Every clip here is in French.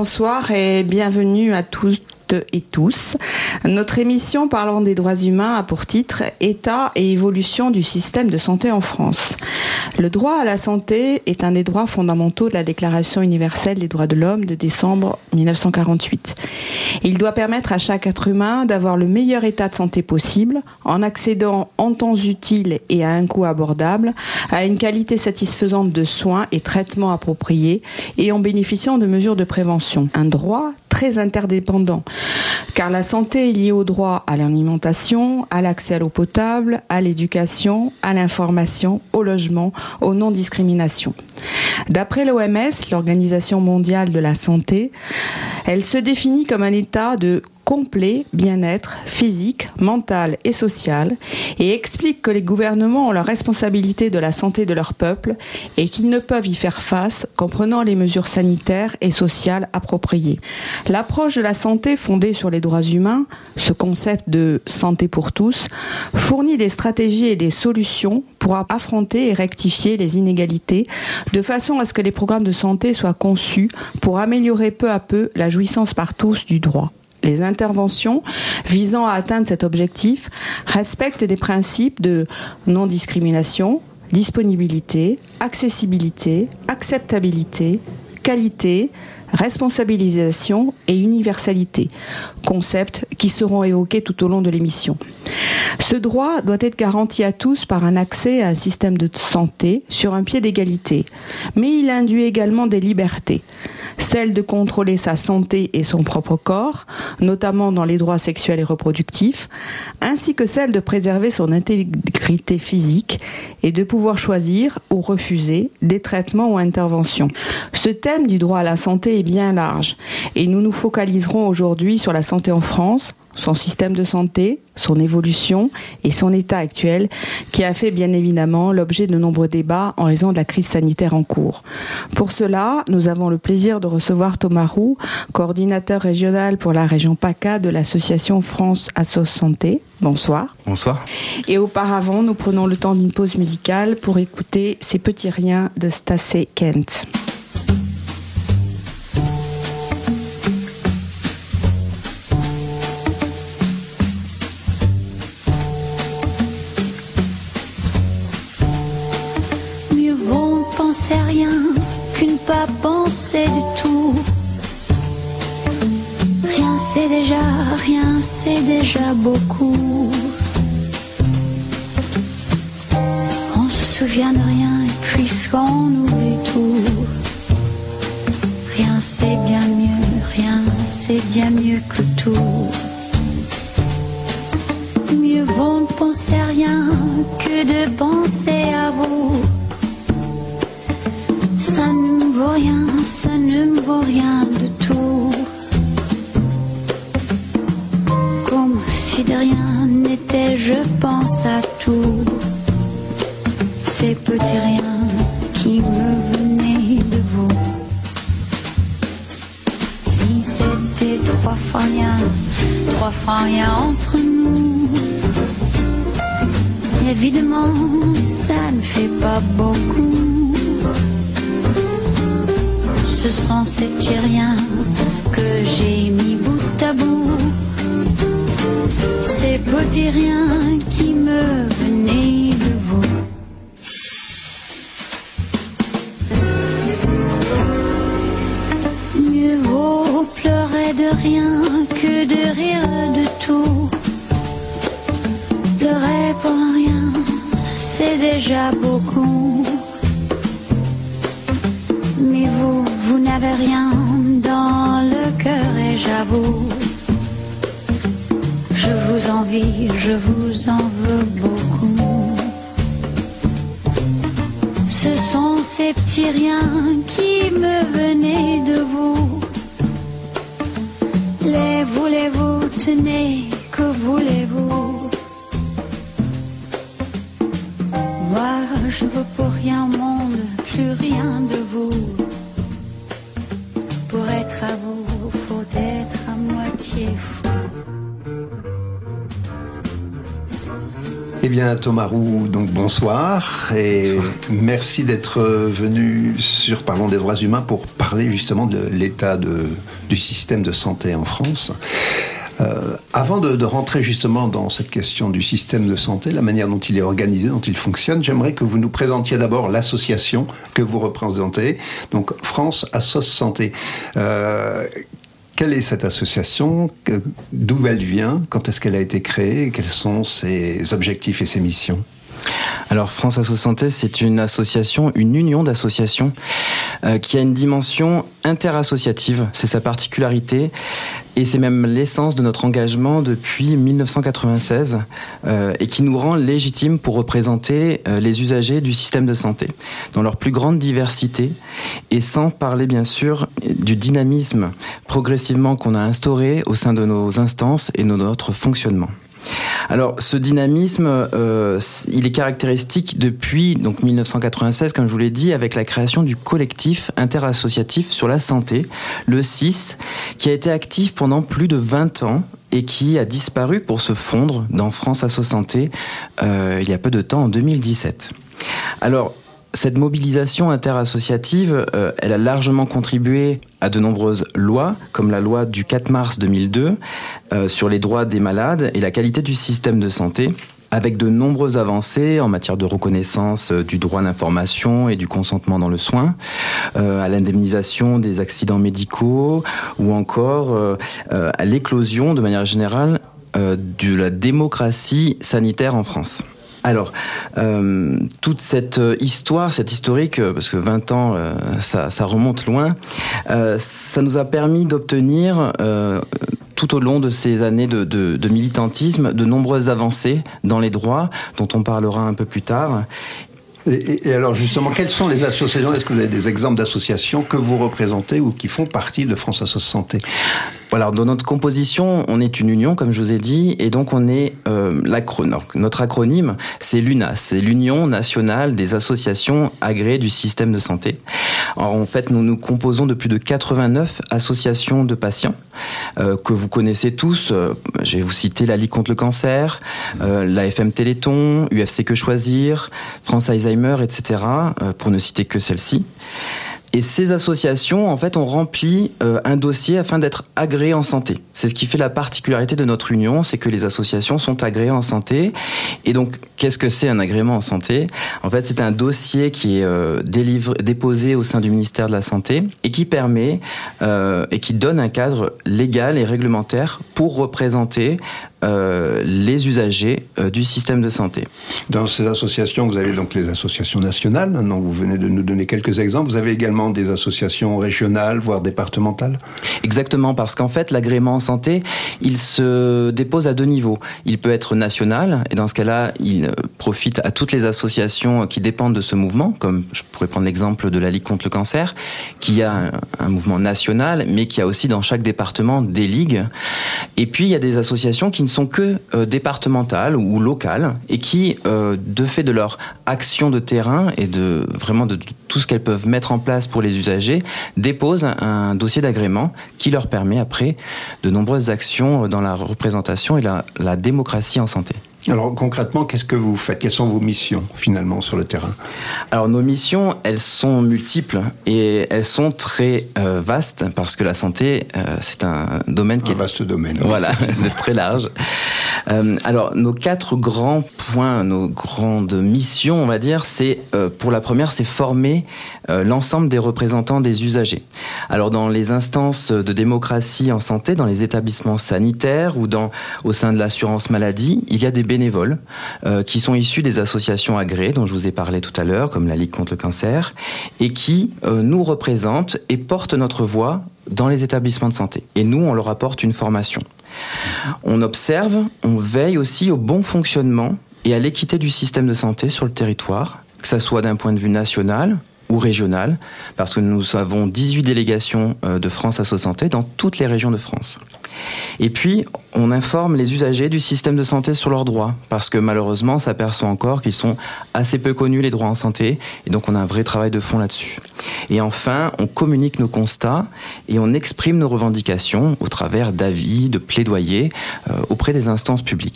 Bonsoir et bienvenue à toutes et tous. Notre émission parlant des droits humains a pour titre « État et évolution du système de santé en France ». Le droit à la santé est un des droits fondamentaux de la Déclaration universelle des droits de l'homme de décembre 1948. Il doit permettre à chaque être humain d'avoir le meilleur état de santé possible en accédant en temps utile et à un coût abordable à une qualité satisfaisante de soins et traitements appropriés et en bénéficiant de mesures de prévention. Un droit très interdépendant, car la santé est liée au droit à l'alimentation, à l'accès à l'eau potable, à l'éducation, à l'information, au logement, aux non-discriminations. D'après l'OMS, l'Organisation mondiale de la santé, elle se définit comme un état de complet bien-être physique, mental et social et explique que les gouvernements ont la responsabilité de la santé de leur peuple et qu'ils ne peuvent y faire face qu'en prenant les mesures sanitaires et sociales appropriées. L'approche de la santé fondée sur les droits humains, ce concept de santé pour tous, fournit des stratégies et des solutions pour affronter et rectifier les inégalités de façon à ce que les programmes de santé soient conçus pour améliorer peu à peu la jouissance par tous du droit. Les interventions visant à atteindre cet objectif respectent des principes de non-discrimination, disponibilité, accessibilité, acceptabilité, qualité, responsabilisation et universalité, concepts qui seront évoqués tout au long de l'émission. Ce droit doit être garanti à tous par un accès à un système de santé sur un pied d'égalité, mais il induit également des libertés, celle de contrôler sa santé et son propre corps, notamment dans les droits sexuels et reproductifs, ainsi que celle de préserver son intégrité physique et de pouvoir choisir ou refuser des traitements ou interventions. Ce thème du droit à la santé est bien large et nous nous focaliserons aujourd'hui sur la santé en France, son système de santé, son évolution et son état actuel qui a fait bien évidemment l'objet de nombreux débats en raison de la crise sanitaire en cours. Pour cela, nous avons le plaisir de recevoir Thomas Roux, coordinateur régional pour la région PACA de l'association France Assos Santé. Bonsoir. Bonsoir. Et auparavant, nous prenons le temps d'une pause musicale pour écouter Ces petits riens de Stacey Kent. C'est rien qu'une pas penser du tout. Rien c'est déjà beaucoup. On se souvient de rien et puisqu'on oublie tout. Rien c'est bien mieux que tout. Mieux vaut ne penser à rien que de penser à vous. Ça ne me vaut rien de tout. Comme si de rien n'était, je pense à tout. Ces petits riens qui me venaient de vous. Si c'était trois fois rien entre nous. Évidemment, ça ne fait pas beaucoup. Ce sont ces petits riens que j'ai mis bout à bout. Ces petits riens qui me venaient de vous. Mieux vaut pleurer de rien que de rire de tout. Pleurer pour rien, c'est déjà beaucoup. Mais vous n'avez rien dans le cœur et j'avoue, je vous envie, je vous en veux beaucoup. Ce sont ces petits riens qui me venaient de vous. Les voulez-vous, tenez, que voulez-vous? Moi, je ne veux pour rien au monde, plus rien de vous. Pour être à vous, faut être à moitié fou. Eh bien, Thomas Roux, donc bonsoir et merci d'être venu sur Parlons des droits humains pour parler justement de l'état du système de santé en France. Avant de rentrer justement dans cette question du système de santé, la manière dont il est organisé, dont il fonctionne, j'aimerais que vous nous présentiez d'abord l'association que vous représentez, donc France Assos Santé. Quelle est cette association ? D'où elle vient ? Quand est-ce qu'elle a été créée ? Quels sont ses objectifs et ses missions ? Alors France Assos Santé, c'est une association, une union d'associations qui a une dimension interassociative. C'est sa particularité et c'est même l'essence de notre engagement depuis 1996 et qui nous rend légitimes pour représenter les usagers du système de santé dans leur plus grande diversité et sans parler bien sûr du dynamisme progressivement qu'on a instauré au sein de nos instances et de notre fonctionnement. Alors, ce dynamisme, il est caractéristique depuis donc 1996, comme je vous l'ai dit, avec la création du collectif interassociatif sur la santé, le CIS, qui a été actif pendant plus de 20 ans et qui a disparu pour se fondre dans France Assos Santé il y a peu de temps, en 2017. Alors, cette mobilisation interassociative, elle a largement contribué à de nombreuses lois, comme la loi du 4 mars 2002 sur les droits des malades et la qualité du système de santé, avec de nombreuses avancées en matière de reconnaissance du droit d'information et du consentement dans le soin, à l'indemnisation des accidents médicaux ou encore à l'éclosion, de manière générale, de la démocratie sanitaire en France. Alors, toute cette histoire, cette historique, parce que 20 ans, ça remonte loin, ça nous a permis d'obtenir, tout au long de ces années de militantisme, de nombreuses avancées dans les droits, dont on parlera un peu plus tard. Et alors justement, quelles sont les associations ? Est-ce que vous avez des exemples d'associations que vous représentez ou qui font partie de France Assos Santé ? Alors, dans notre composition, on est une union, comme je vous ai dit, et donc on est notre acronyme, c'est l'UNAS, c'est l'Union nationale des associations agréées du système de santé. Alors, en fait, nous nous composons de plus de 89 associations de patients que vous connaissez tous. Je vais vous citer la Ligue contre le cancer, l'AFM Téléthon, UFC Que Choisir, France Alzheimer, etc., pour ne citer que celle-ci. Et ces associations, en fait, ont rempli un dossier afin d'être agréées en santé. C'est ce qui fait la particularité de notre union, c'est que les associations sont agréées en santé. Et donc, qu'est-ce que c'est un agrément en santé ? En fait, c'est un dossier qui est déposé au sein du ministère de la Santé et qui permet et qui donne un cadre légal et réglementaire pour représenter les usagers du système de santé. Dans ces associations, vous avez donc les associations nationales, dont vous venez de nous donner quelques exemples. Vous avez également des associations régionales, voire départementales ? Exactement, parce qu'en fait, l'agrément en santé, il se dépose à deux niveaux. Il peut être national, et dans ce cas-là, il profite à toutes les associations qui dépendent de ce mouvement, comme je pourrais prendre l'exemple de la Ligue contre le cancer, qui a un mouvement national, mais qui a aussi dans chaque département des ligues. Et puis, il y a des associations qui ne sont que départementales ou locales, et qui, de fait de leur action de terrain et de tout ce qu'elles peuvent mettre en place pour les usagers, déposent un dossier d'agrément qui leur permet après de nombreuses actions dans la représentation et la démocratie en santé. Alors concrètement, qu'est-ce que vous faites ? Quelles sont vos missions finalement sur le terrain ? Alors nos missions, elles sont multiples et elles sont très vastes parce que la santé, c'est un domaine qui est... Un vaste domaine. Voilà, c'est très large. Alors nos 4 grands points, nos grandes missions, on va dire, c'est pour la première, c'est former l'ensemble des représentants des usagers. Alors dans les instances de démocratie en santé, dans les établissements sanitaires ou au sein de l'assurance maladie, il y a des bénévoles qui sont issus des associations agréées dont je vous ai parlé tout à l'heure, comme la Ligue contre le cancer, et qui nous représentent et portent notre voix dans les établissements de santé. Et nous, on leur apporte une formation. On observe, on veille aussi au bon fonctionnement et à l'équité du système de santé sur le territoire, que ça soit d'un point de vue national ou régional, parce que nous avons 18 délégations de France Assos Santé dans toutes les régions de France. Et puis, on informe les usagers du système de santé sur leurs droits, parce que malheureusement, on s'aperçoit encore qu'ils sont assez peu connus, les droits en santé, et donc on a un vrai travail de fond là-dessus. Et enfin, on communique nos constats et on exprime nos revendications au travers d'avis, de plaidoyers auprès des instances publiques.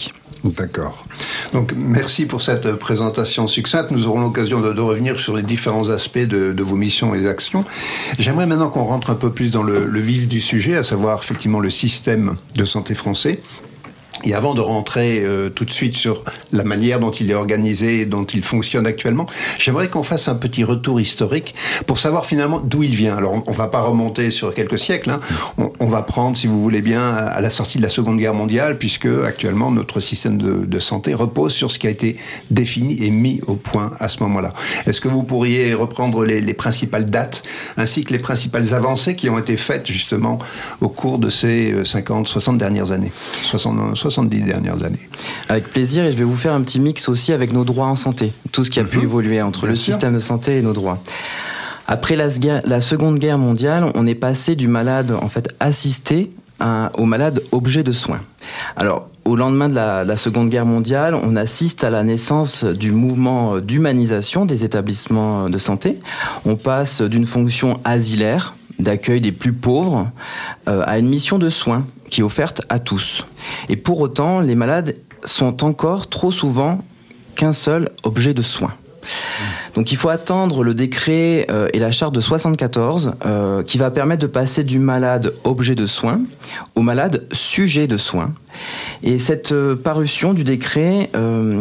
D'accord. Donc, merci pour cette présentation succincte. Nous aurons l'occasion de revenir sur les différents aspects de vos missions et actions. J'aimerais maintenant qu'on rentre un peu plus dans le vif du sujet, à savoir effectivement le système de santé français. Et avant de rentrer tout de suite sur la manière dont il est organisé et dont il fonctionne actuellement, j'aimerais qu'on fasse un petit retour historique pour savoir finalement d'où il vient. Alors, on ne va pas remonter sur quelques siècles. On va prendre, si vous voulez bien, à la sortie de la Seconde Guerre mondiale, puisque actuellement, notre système de santé repose sur ce qui a été défini et mis au point à ce moment-là. Est-ce que vous pourriez reprendre les principales dates, ainsi que les principales avancées qui ont été faites, justement, au cours de ces 50, 60 dernières années, 70 dernières années. Avec plaisir, et je vais vous faire un petit mix aussi avec nos droits en santé, tout ce qui a pu évoluer entre le système de santé et nos droits. Après la Seconde Guerre mondiale, on est passé du malade en fait assisté au malade objet de soins. Alors, au lendemain de la Seconde Guerre mondiale, on assiste à la naissance du mouvement d'humanisation des établissements de santé. On passe d'une fonction asilaire, d'accueil des plus pauvres, à une mission de soins qui est offerte à tous. Et pour autant, les malades sont encore trop souvent qu'un seul objet de soins. Donc il faut attendre le décret et la charte de 74 qui va permettre de passer du malade objet de soins au malade sujet de soins. Et cette parution du décret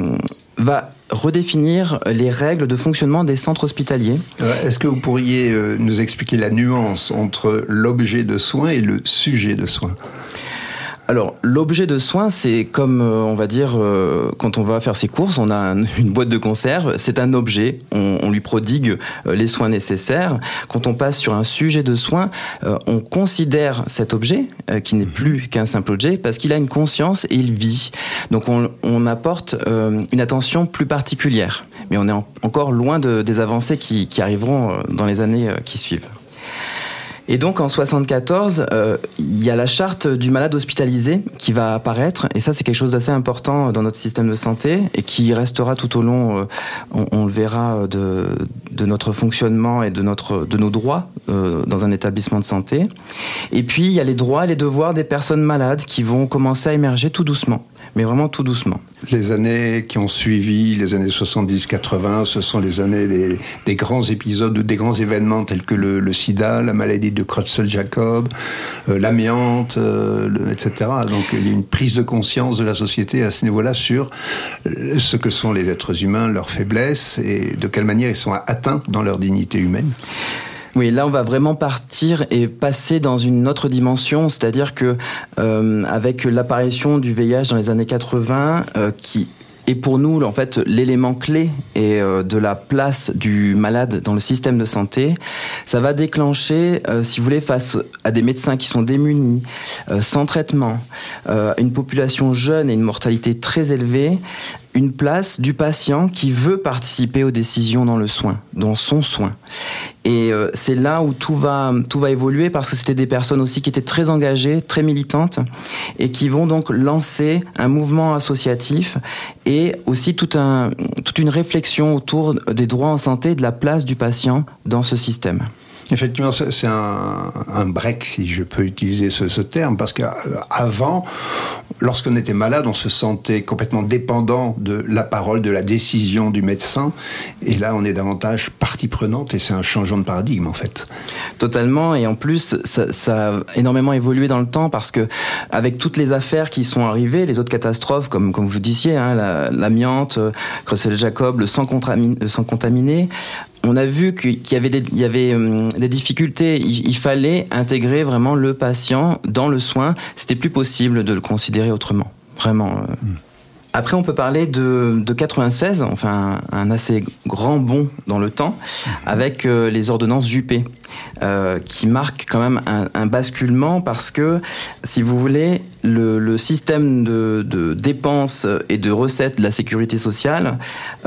va redéfinir les règles de fonctionnement des centres hospitaliers. Est-ce que vous pourriez nous expliquer la nuance entre l'objet de soins et le sujet de soins ? Alors, l'objet de soins, c'est comme, on va dire, quand on va faire ses courses, on a une boîte de conserve, c'est un objet, on lui prodigue les soins nécessaires. Quand on passe sur un sujet de soins, on considère cet objet, qui n'est plus qu'un simple objet, parce qu'il a une conscience et il vit. Donc, on apporte une attention plus particulière. Mais on est encore loin des avancées qui arriveront dans les années qui suivent. Et donc en 74, il y a la charte du malade hospitalisé qui va apparaître, et ça c'est quelque chose d'assez important dans notre système de santé et qui restera tout au long, on le verra, de notre fonctionnement et de nos droits dans un établissement de santé. Et puis il y a les droits et les devoirs des personnes malades qui vont commencer à émerger tout doucement, mais vraiment tout doucement. Les années qui ont suivi, les années 70-80, ce sont les années des grands épisodes, des grands événements tels que le sida, la maladie de Creutzfeldt-Jakob, l'amiante, etc. Donc il y a une prise de conscience de la société à ce niveau-là sur ce que sont les êtres humains, leurs faiblesses et de quelle manière ils sont atteints dans leur dignité humaine. Oui, là on va vraiment partir et passer dans une autre dimension, c'est-à-dire que avec l'apparition du VIH dans les années 80, qui est pour nous en fait l'élément clé et de la place du malade dans le système de santé, ça va déclencher, si vous voulez, face à des médecins qui sont démunis, sans traitement, une population jeune et une mortalité très élevée, une place du patient qui veut participer aux décisions dans le soin, dans son soin. Et c'est là où tout va évoluer, parce que c'était des personnes aussi qui étaient très engagées, très militantes, et qui vont donc lancer un mouvement associatif et aussi toute une réflexion autour des droits en santé et de la place du patient dans ce système. Effectivement, c'est un break, si je peux utiliser ce terme, parce qu'avant, lorsqu'on était malade, on se sentait complètement dépendant de la parole, de la décision du médecin, et là, on est davantage partie prenante, et c'est un changement de paradigme, en fait. Totalement, et en plus, ça a énormément évolué dans le temps, parce que avec toutes les affaires qui sont arrivées, les autres catastrophes, comme vous disiez, l'amiante, Creutzfeldt-Jakob, le sang contaminé, on a vu qu'il y avait des difficultés. Il fallait intégrer vraiment le patient dans le soin. C'était plus possible de le considérer autrement. Vraiment. Après, on peut parler de 96, enfin un assez grand bond dans le temps, avec les ordonnances Juppé, qui marquent quand même un basculement, parce que, si vous voulez, le système de dépenses et de recettes de la sécurité sociale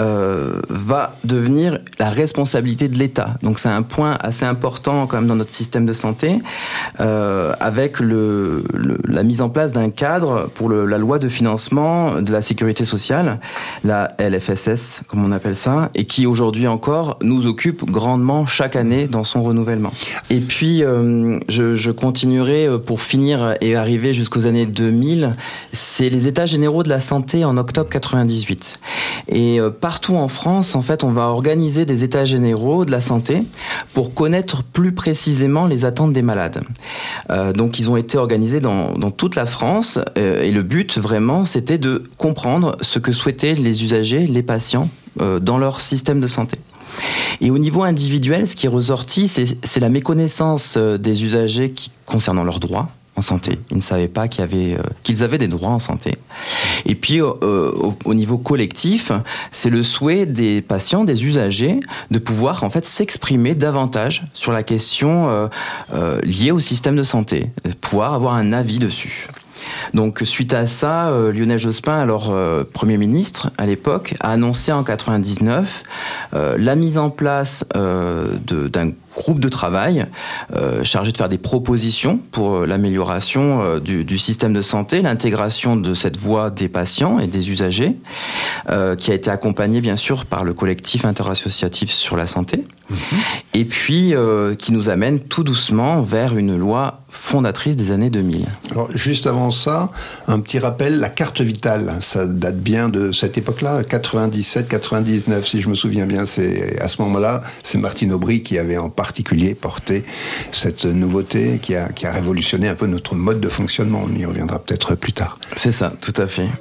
va devenir la responsabilité de l'État. Donc c'est un point assez important quand même dans notre système de santé, avec la mise en place d'un cadre pour la loi de financement de la sécurité sociale, la LFSS comme on appelle ça, et qui aujourd'hui encore nous occupe grandement chaque année dans son renouvellement. également. Et puis, je continuerai pour finir et arriver jusqu'aux années 2000. C'est les États généraux de la santé en octobre 98. Et partout en France, en fait, on va organiser des États généraux de la santé pour connaître plus précisément les attentes des malades. Donc, ils ont été organisés dans toute la France. Et le but, vraiment, c'était de comprendre ce que souhaitaient les usagers, les patients, dans leur système de santé. Et au niveau individuel, ce qui est ressorti, c'est la méconnaissance des usagers concernant leurs droits en santé. Ils ne savaient pas qu'ils avaient des droits en santé. Et puis, au niveau collectif, c'est le souhait des patients, des usagers, de pouvoir en fait s'exprimer davantage sur la question liée au système de santé, de pouvoir avoir un avis dessus. Donc, suite à ça, Lionel Jospin, alors Premier ministre à l'époque, a annoncé en 99 la mise en place d'un groupe de travail chargé de faire des propositions pour l'amélioration du système de santé, l'intégration de cette voix des patients et des usagers, qui a été accompagnée bien sûr par le collectif interassociatif sur la santé, et puis qui nous amène tout doucement vers une loi fondatrice des années 2000. Alors, juste avant ça, un petit rappel, la carte vitale, ça date bien de cette époque-là, 97-99, si je me souviens bien. C'est à ce moment-là, c'est Martine Aubry qui avait en particulier porté cette nouveauté qui a révolutionné un peu notre mode de fonctionnement. On y reviendra peut-être plus tard. C'est ça, tout à fait.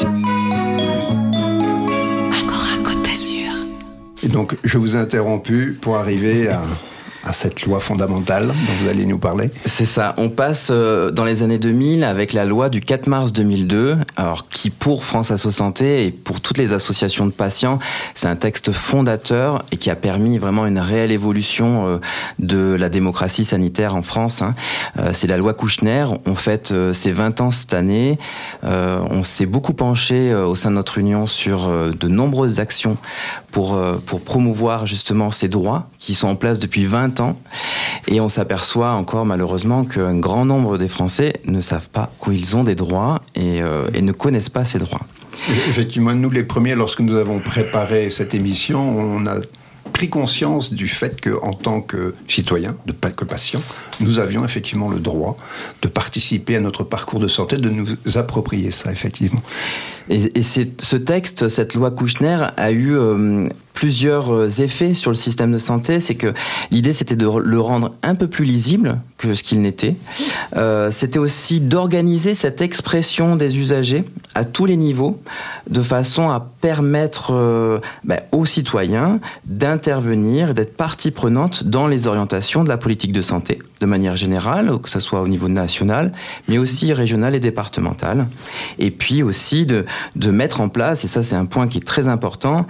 Et donc, je vous ai interrompu pour arriver à cette loi fondamentale dont vous allez nous parler. C'est ça, on passe dans les années 2000 avec la loi du 4 mars 2002, alors qui pour France Asso Santé et pour toutes les associations de patients, c'est un texte fondateur et qui a permis vraiment une réelle évolution de la démocratie sanitaire en France. C'est la loi Kouchner, on fête ses 20 ans cette année, on s'est beaucoup penché au sein de notre union sur de nombreuses actions pour promouvoir justement ces droits qui sont en place depuis 20 ans, et on s'aperçoit encore malheureusement qu'un grand nombre des Français ne savent pas qu'ils ont des droits et ne connaissent pas ces droits. Effectivement, nous les premiers, lorsque nous avons préparé cette émission, on a pris conscience du fait qu'en tant que citoyens, pas que patients, nous avions effectivement le droit de participer à notre parcours de santé, de nous approprier ça, effectivement. Et ce texte, cette loi Kouchner, a eu plusieurs effets sur le système de santé. C'est que l'idée, c'était de le rendre un peu plus lisible que ce qu'il n'était. C'était aussi d'organiser cette expression des usagers à tous les niveaux, de façon à permettre aux citoyens d'intervenir, d'être partie prenante dans les orientations de la politique de santé, de manière générale, que ce soit au niveau national, mais aussi régional et départemental. Et puis aussi de mettre en place, et ça c'est un point qui est très important,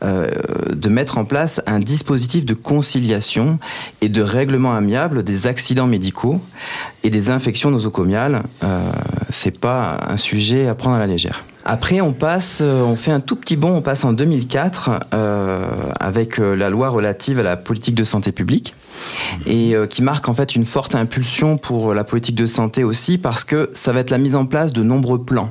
de mettre en place un dispositif de conciliation et de règlement amiable des accidents médicaux et des infections nosocomiales. C'est pas un sujet à prendre à la légère. Après, on fait un tout petit bond, on passe en 2004 avec la loi relative à la politique de santé publique, et qui marque en fait une forte impulsion pour la politique de santé aussi, parce que ça va être la mise en place de nombreux plans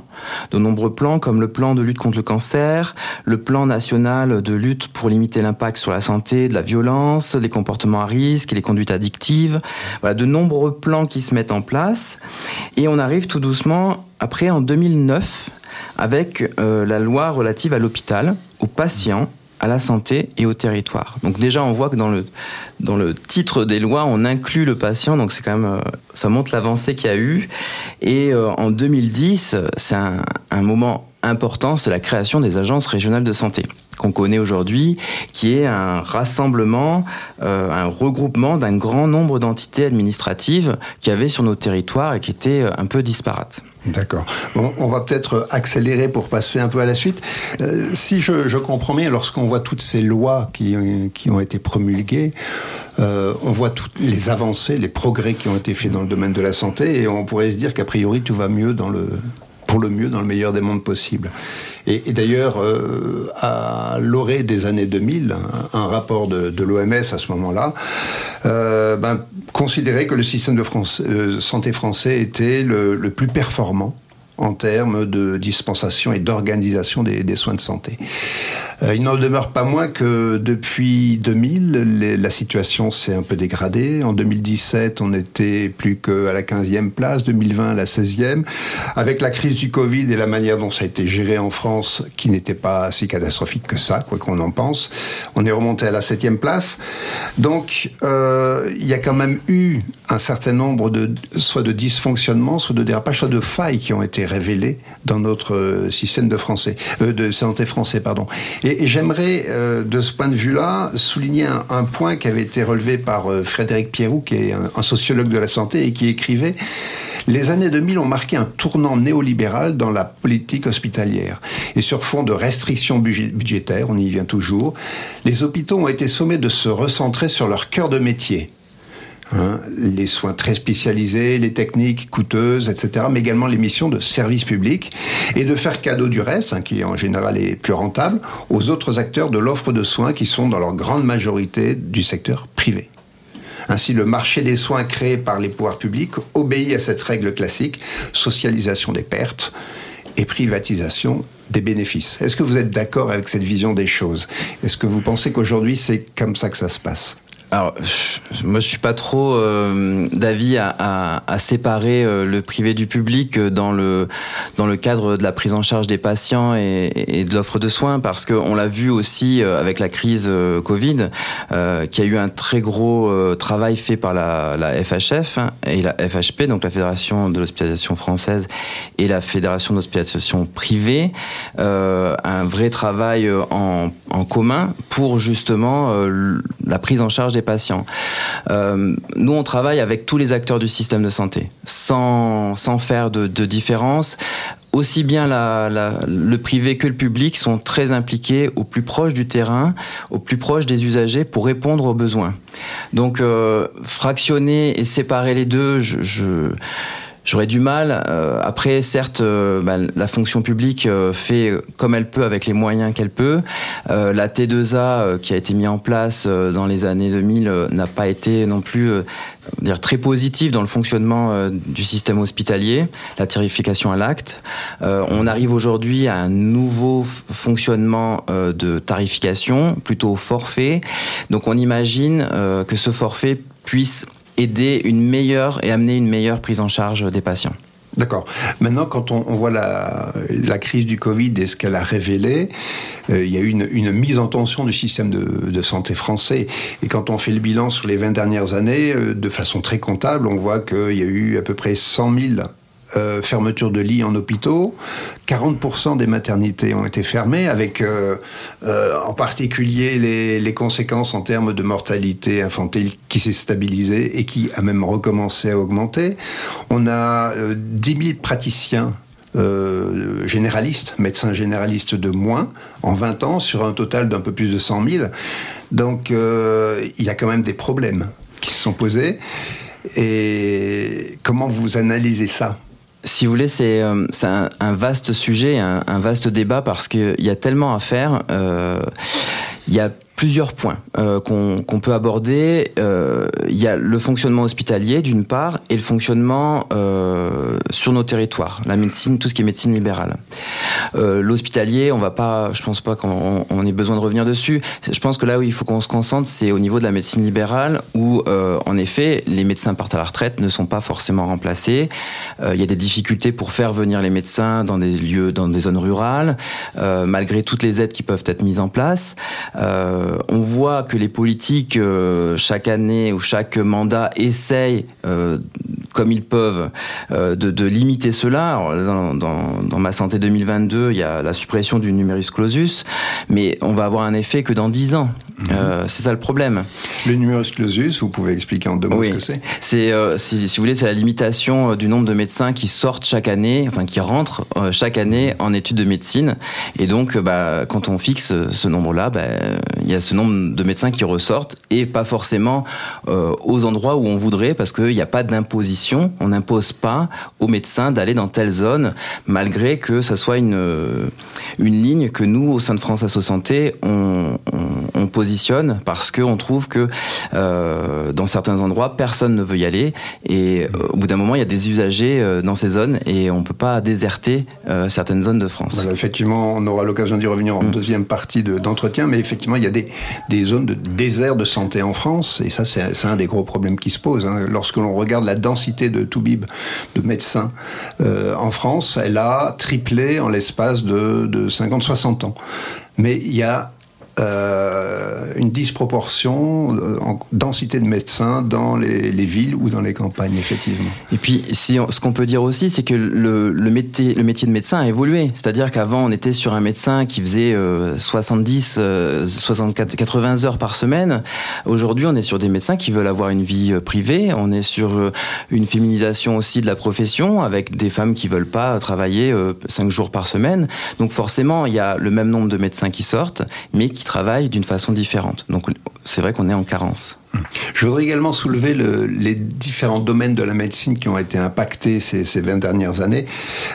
comme le plan de lutte contre le cancer, le plan national de lutte pour limiter l'impact sur la santé de la violence, les comportements à risque et les conduites addictives. Voilà, de nombreux plans qui se mettent en place, et on arrive tout doucement après en 2009 avec la loi relative à l'hôpital, aux patients, à la santé et au territoire. Donc déjà, on voit que dans le titre des lois, on inclut le patient, donc c'est quand même, ça montre l'avancée qu'il y a eu. Et en 2010, c'est un moment important, c'est la création des agences régionales de santé, qu'on connaît aujourd'hui, qui est un rassemblement, un regroupement d'un grand nombre d'entités administratives qu'il y avait sur nos territoires et qui étaient un peu disparates. D'accord. Bon, on va peut-être accélérer pour passer un peu à la suite. Si je comprends bien, lorsqu'on voit toutes ces lois qui ont été promulguées, on voit toutes les avancées, les progrès qui ont été faits dans le domaine de la santé, et on pourrait se dire qu'a priori tout va mieux pour le mieux, dans le meilleur des mondes possibles. Et d'ailleurs, à l'orée des années 2000, un rapport de l'OMS à ce moment-là considérait que le système de santé français était le plus performant en termes de dispensation et d'organisation des soins de santé. Il n'en demeure pas moins que depuis 2000, la situation s'est un peu dégradée. En 2017, on n'était plus qu'à la 15e place, 2020 à la 16e. Avec la crise du Covid et la manière dont ça a été géré en France, qui n'était pas si catastrophique que ça, quoi qu'on en pense, on est remonté à la 7e place. Donc, il y a quand même eu un certain nombre soit de dysfonctionnements, soit de dérapages, soit de failles qui ont été révélées dans notre système de santé français, pardon. Et j'aimerais, de ce point de vue-là, souligner un point qui avait été relevé par Frédéric Pierroux, qui est un sociologue de la santé et qui écrivait « Les années 2000 ont marqué un tournant néolibéral dans la politique hospitalière. Et sur fond de restrictions budgétaires, on y vient toujours, les hôpitaux ont été sommés de se recentrer sur leur cœur de métier. » Les soins très spécialisés, les techniques coûteuses, etc., mais également les missions de service public, et de faire cadeau du reste, qui en général est plus rentable, aux autres acteurs de l'offre de soins qui sont dans leur grande majorité du secteur privé. Ainsi, le marché des soins créé par les pouvoirs publics obéit à cette règle classique, socialisation des pertes et privatisation des bénéfices. Est-ce que vous êtes d'accord avec cette vision des choses ? Est-ce que vous pensez qu'aujourd'hui, c'est comme ça que ça se passe ? Alors, moi, je suis pas trop d'avis à séparer le privé du public dans le cadre de la prise en charge des patients et de l'offre de soins, parce qu'on l'a vu aussi avec la crise Covid, qu'il y a eu un très gros travail fait par la FHF et la FHP, donc la Fédération de l'hospitalisation française et la Fédération de l'hospitalisation privée, un vrai travail en commun pour justement la prise en charge des patients. Nous, on travaille avec tous les acteurs du système de santé, sans faire de différence. Aussi bien le privé que le public sont très impliqués au plus proche du terrain, au plus proche des usagers pour répondre aux besoins. Donc, fractionner et séparer les deux, j'aurais du mal. Après, certes, la fonction publique fait comme elle peut avec les moyens qu'elle peut. La T2A qui a été mise en place dans les années 2000 n'a pas été non plus très positive dans le fonctionnement du système hospitalier, la tarification à l'acte. On arrive aujourd'hui à un nouveau fonctionnement de tarification, plutôt au forfait. Donc on imagine que ce forfait puisse aider amener une meilleure prise en charge des patients. D'accord. Maintenant, quand on voit la crise du Covid et ce qu'elle a révélé, il y a eu une mise en tension du système de santé français. Et quand on fait le bilan sur les 20 dernières années, de façon très comptable, on voit qu'il y a eu à peu près 100 000 fermetures de lits en hôpitaux, 40% des maternités ont été fermées, avec en particulier les conséquences en termes de mortalité infantile qui s'est stabilisée et qui a même recommencé à augmenter. On a 10 000 praticiens généralistes, médecins généralistes de moins en 20 ans, sur un total d'un peu plus de 100 000. Donc il y a quand même des problèmes qui se sont posés. Et comment vous analysez ça ? Si vous voulez, c'est un vaste sujet, un vaste débat, parce qu'il y a tellement à faire. Il y a plusieurs points qu'on peut aborder. Il y a le fonctionnement hospitalier d'une part et le fonctionnement sur nos territoires, la médecine, tout ce qui est médecine libérale. L'hospitalier, je pense pas qu'on ait besoin de revenir dessus. Je pense que là où il faut qu'on se concentre, c'est au niveau de la médecine libérale où, en effet, les médecins partent à la retraite, ne sont pas forcément remplacés. Il y a des difficultés pour faire venir les médecins dans des lieux, dans des zones rurales, malgré toutes les aides qui peuvent être mises en place. On voit que les politiques, chaque année ou chaque mandat, essayent, comme ils peuvent, de limiter cela. Alors, dans Ma Santé 2022, il y a la suppression du numerus clausus, mais on va avoir un effet que dans 10 ans. C'est ça le problème. Le numerus clausus, vous pouvez expliquer en 2 mots ce que c'est ? Si vous voulez, c'est la limitation du nombre de médecins qui sortent chaque année, qui rentrent chaque année en études de médecine. Et donc, quand on fixe ce nombre-là, il y y a ce nombre de médecins qui ressortent et pas forcément aux endroits où on voudrait, parce qu'il n'y a pas d'imposition. On n'impose pas aux médecins d'aller dans telle zone, malgré que ça soit une ligne que nous, au sein de France Asso Santé, on positionne, parce qu'on trouve que dans certains endroits, personne ne veut y aller, et au bout d'un moment, il y a des usagers dans ces zones, et on ne peut pas déserter certaines zones de France. Voilà, effectivement, on aura l'occasion d'y revenir en deuxième partie d'entretien, mais effectivement, il y a des zones de désert de santé en France, et ça, c'est un des gros problèmes qui se posent. Lorsque l'on regarde la densité de toubib, de médecins en France, elle a triplé en l'espace de 50-60 ans. Mais il y a une disproportion en densité de médecins dans les villes ou dans les campagnes, effectivement. Et puis, ce qu'on peut dire aussi, c'est que le métier de médecin a évolué. C'est-à-dire qu'avant, on était sur un médecin qui faisait 70, 64, 80 heures par semaine. Aujourd'hui, on est sur des médecins qui veulent avoir une vie privée. On est sur une féminisation aussi de la profession, avec des femmes qui veulent pas travailler 5 jours par semaine. Donc forcément, il y a le même nombre de médecins qui sortent, mais qui travaillent d'une façon différente. Donc c'est vrai qu'on est en carence. Je voudrais également soulever les différents domaines de la médecine qui ont été impactés ces 20 dernières années.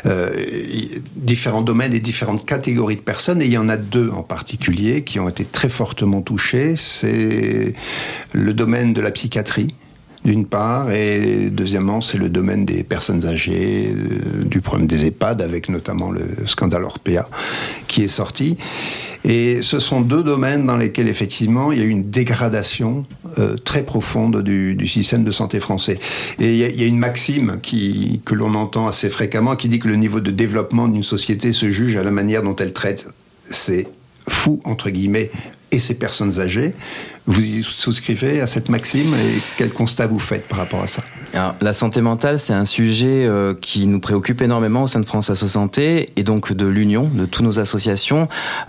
Différents domaines et différentes catégories de personnes. Et il y en a 2 en particulier qui ont été très fortement touchés. C'est le domaine de la psychiatrie, d'une part, et deuxièmement, c'est le domaine des personnes âgées, du problème des EHPAD, avec notamment le scandale Orpea qui est sorti. Et ce sont 2 domaines dans lesquels, effectivement, il y a eu une dégradation très profonde du système de santé français. Et il y a une maxime que l'on entend assez fréquemment qui dit que le niveau de développement d'une société se juge à la manière dont elle traite ses fous, entre guillemets, et ces personnes âgées. Vous y souscrivez à cette maxime et quel constat vous faites par rapport à ça ? Alors, la santé mentale, c'est un sujet qui nous préoccupe énormément au sein de France Asso Santé et donc de l'Union, de toutes nos associations.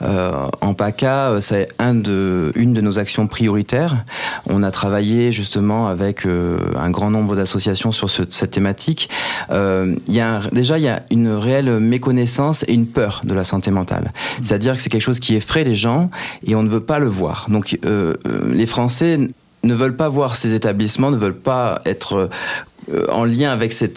En PACA, c'est une de nos actions prioritaires. On a travaillé justement avec un grand nombre d'associations sur cette thématique. Il y a une réelle méconnaissance et une peur de la santé mentale. C'est-à-dire que c'est quelque chose qui effraie les gens et on ne veut pas le voir. Donc les Français ne veulent pas voir ces établissements, ne veulent pas être en lien avec ces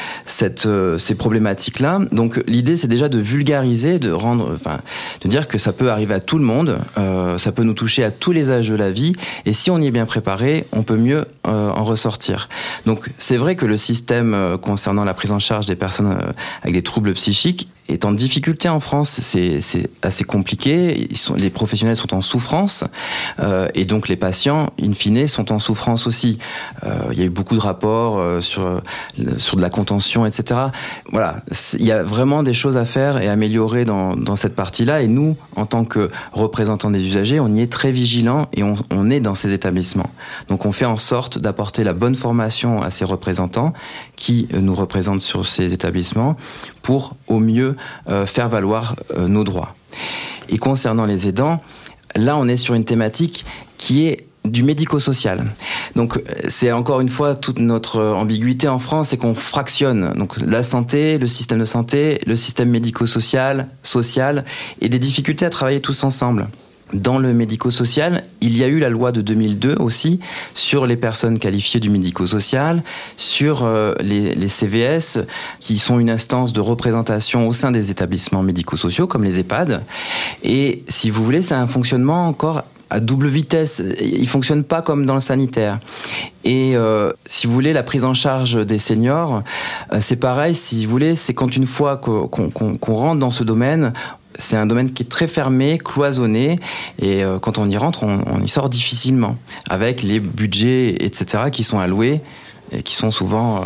problématiques-là. Donc l'idée, c'est déjà de vulgariser, de dire que ça peut arriver à tout le monde, ça peut nous toucher à tous les âges de la vie, et si on y est bien préparé, on peut mieux en ressortir. Donc c'est vrai que le système concernant la prise en charge des personnes avec des troubles psychiques est en difficulté en France, c'est assez compliqué, les professionnels sont en souffrance, et donc les patients, in fine, sont en souffrance aussi. Il y a eu beaucoup de rapports sur de la contention, etc. Voilà, il y a vraiment des choses à faire et à améliorer dans cette partie-là, et nous, en tant que représentants des usagers, on y est très vigilants et on est dans ces établissements. Donc on fait en sorte d'apporter la bonne formation à ces représentants qui nous représentent sur ces établissements pour au mieux faire valoir nos droits. Et concernant les aidants, là on est sur une thématique qui est du médico-social. Donc c'est encore une fois toute notre ambiguïté en France, c'est qu'on fractionne donc la santé, le système de santé, le système médico-social, social, et des difficultés à travailler tous ensemble. Dans le médico-social, il y a eu la loi de 2002 aussi sur les personnes qualifiées du médico-social, sur les CVS, qui sont une instance de représentation au sein des établissements médico-sociaux, comme les EHPAD. Et si vous voulez, c'est un fonctionnement encore à double vitesse. Il fonctionne pas comme dans le sanitaire. Et si vous voulez, la prise en charge des seniors, c'est pareil. Si vous voulez, c'est quand une fois qu'on rentre dans ce domaine, c'est un domaine qui est très fermé, cloisonné, et quand on y rentre, on y sort difficilement, avec les budgets, etc., qui sont alloués et qui sont souvent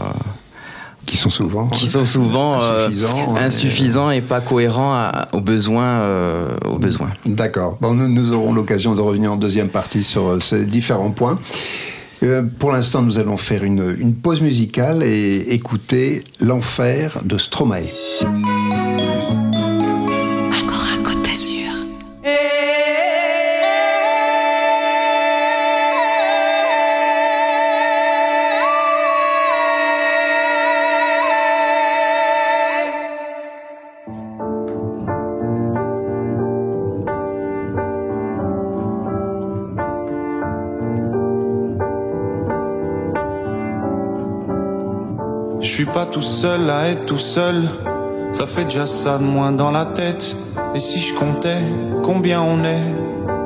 insuffisants et pas cohérents aux besoins. D'accord. Bon, nous aurons l'occasion de revenir en deuxième partie sur ces différents points. Pour l'instant, nous allons faire une pause musicale et écouter L'Enfer de Stromae. suis pas tout seul à être tout seul. Ça fait déjà ça de moins dans la tête. Et si je comptais combien on est?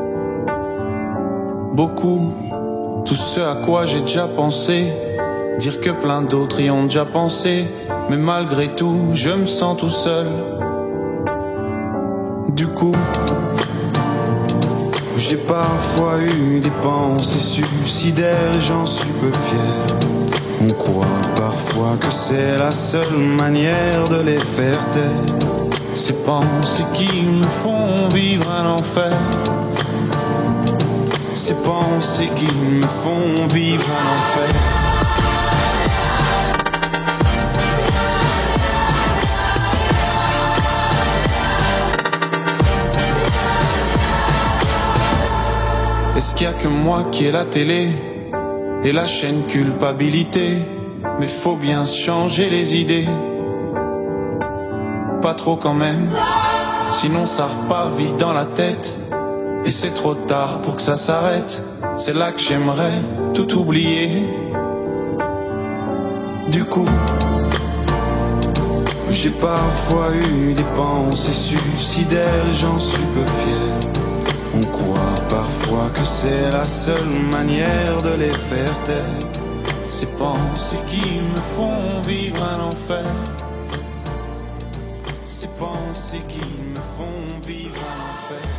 Beaucoup. Tout ce à quoi j'ai déjà pensé. Dire que plein d'autres y ont déjà pensé. Mais malgré tout, je me sens tout seul. Du coup, j'ai parfois eu des pensées suicidaires et j'en suis peu fier. On croit parfois que c'est la seule manière de les faire taire. Ces pensées qui me font vivre un enfer. Ces pensées qui me font vivre un enfer. Est-ce qu'il y a que moi qui ai la télé et la chaîne culpabilité? Mais faut bien se changer les idées. Pas trop quand même, sinon ça repart vite dans la tête. Et c'est trop tard pour que ça s'arrête. C'est là que j'aimerais tout oublier. Du coup, j'ai parfois eu des pensées suicidaires et j'en suis peu fier. On croit parfois que c'est la seule manière de les faire taire. Ces pensées qui me font vivre un enfer. Ces pensées qui me font vivre un enfer.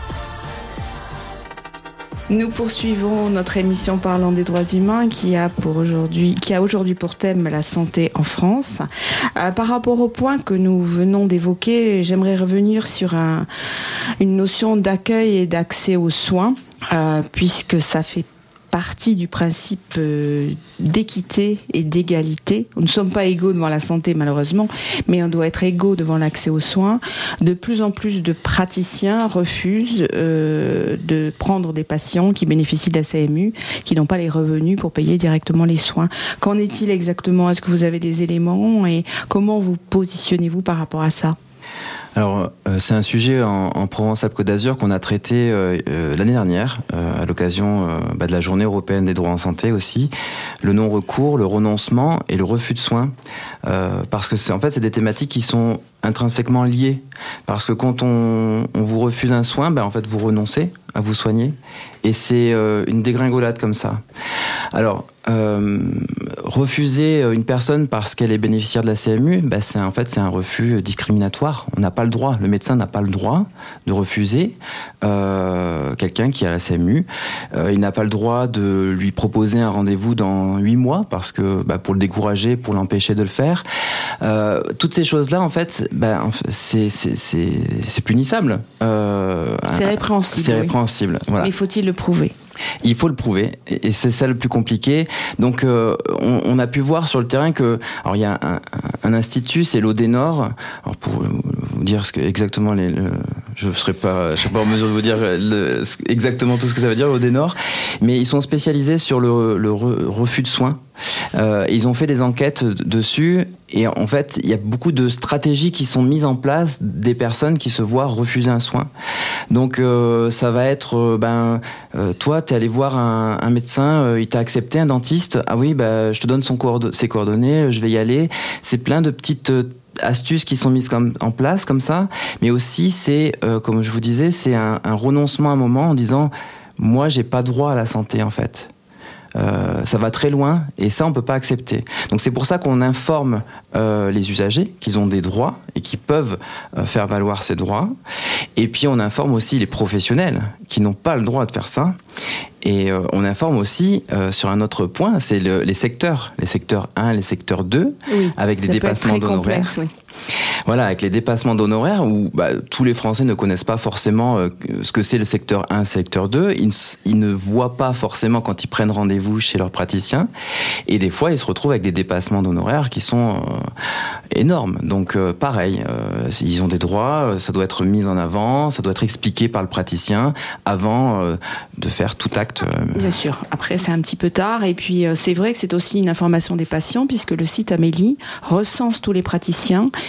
Nous poursuivons notre émission parlant des droits humains qui a aujourd'hui pour thème la santé en France. Par rapport au point que nous venons d'évoquer, j'aimerais revenir sur une notion d'accueil et d'accès aux soins, puisque ça fait partie du principe d'équité et d'égalité. Nous ne sommes pas égaux devant la santé malheureusement, mais on doit être égaux devant l'accès aux soins. De plus en plus de praticiens refusent de prendre des patients qui bénéficient de la CMU, qui n'ont pas les revenus pour payer directement les soins. Qu'en est-il exactement? Est-ce que vous avez des éléments et comment vous positionnez-vous par rapport à ça? Alors, c'est un sujet en Provence-Alpes-Côte d'Azur qu'on a traité l'année dernière, à l'occasion de la Journée européenne des droits en santé aussi. Le non-recours, le renoncement et le refus de soins. Parce que c'est des thématiques qui sont intrinsèquement liées. Parce que quand on vous refuse un soin, en fait, vous renoncez à vous soigner. Et c'est une dégringolade comme ça. Alors, refuser une personne parce qu'elle est bénéficiaire de la CMU, c'est un refus discriminatoire. On n'a pas le droit, le médecin n'a pas le droit de refuser quelqu'un qui a la CMU. Il n'a pas le droit de lui proposer un rendez-vous dans 8 mois parce que pour le décourager, pour l'empêcher de le faire. Toutes ces choses-là, en fait, c'est punissable. C'est répréhensible. C'est répréhensible. Voilà. Mais faut-il le prouver? Il faut le prouver, et c'est ça le plus compliqué. Donc, on a pu voir sur le terrain que, alors il y a un institut, c'est l'Odénor. Alors pour vous dire exactement je serais pas en mesure de vous dire exactement tout ce que ça veut dire l'Odénor, mais ils sont spécialisés sur le refus de soins. Ils ont fait des enquêtes dessus et en fait il y a beaucoup de stratégies qui sont mises en place des personnes qui se voient refuser un soin. Donc ça va être toi t'es allé voir un médecin, il t'a accepté, un dentiste, ah oui je te donne ses coordonnées, je vais y aller. C'est plein de petites astuces qui sont mises en place comme ça, mais aussi c'est comme je vous disais, c'est un renoncement à un moment en disant moi j'ai pas droit à la santé en fait. Ça va très loin et ça on peut pas accepter. Donc c'est pour ça qu'on informe les usagers qu'ils ont des droits et qu'ils peuvent faire valoir ces droits. Et puis on informe aussi les professionnels qui n'ont pas le droit de faire ça. Et on informe aussi sur un autre point, c'est les secteurs 1 et les secteurs 2, oui, avec des dépassements d'honoraires. Oui. Voilà, avec les dépassements d'honoraires où tous les Français ne connaissent pas forcément ce que c'est le secteur 1, secteur 2. Ils ne voient pas forcément quand ils prennent rendez-vous chez leur praticien. Et des fois, ils se retrouvent avec des dépassements d'honoraires qui sont énormes. Donc pareil, ils ont des droits, ça doit être mis en avant, ça doit être expliqué par le praticien avant de faire tout acte. Bien sûr, après c'est un petit peu tard. Et puis c'est vrai que c'est aussi une information des patients puisque le site Amélie recense tous les praticiens et indique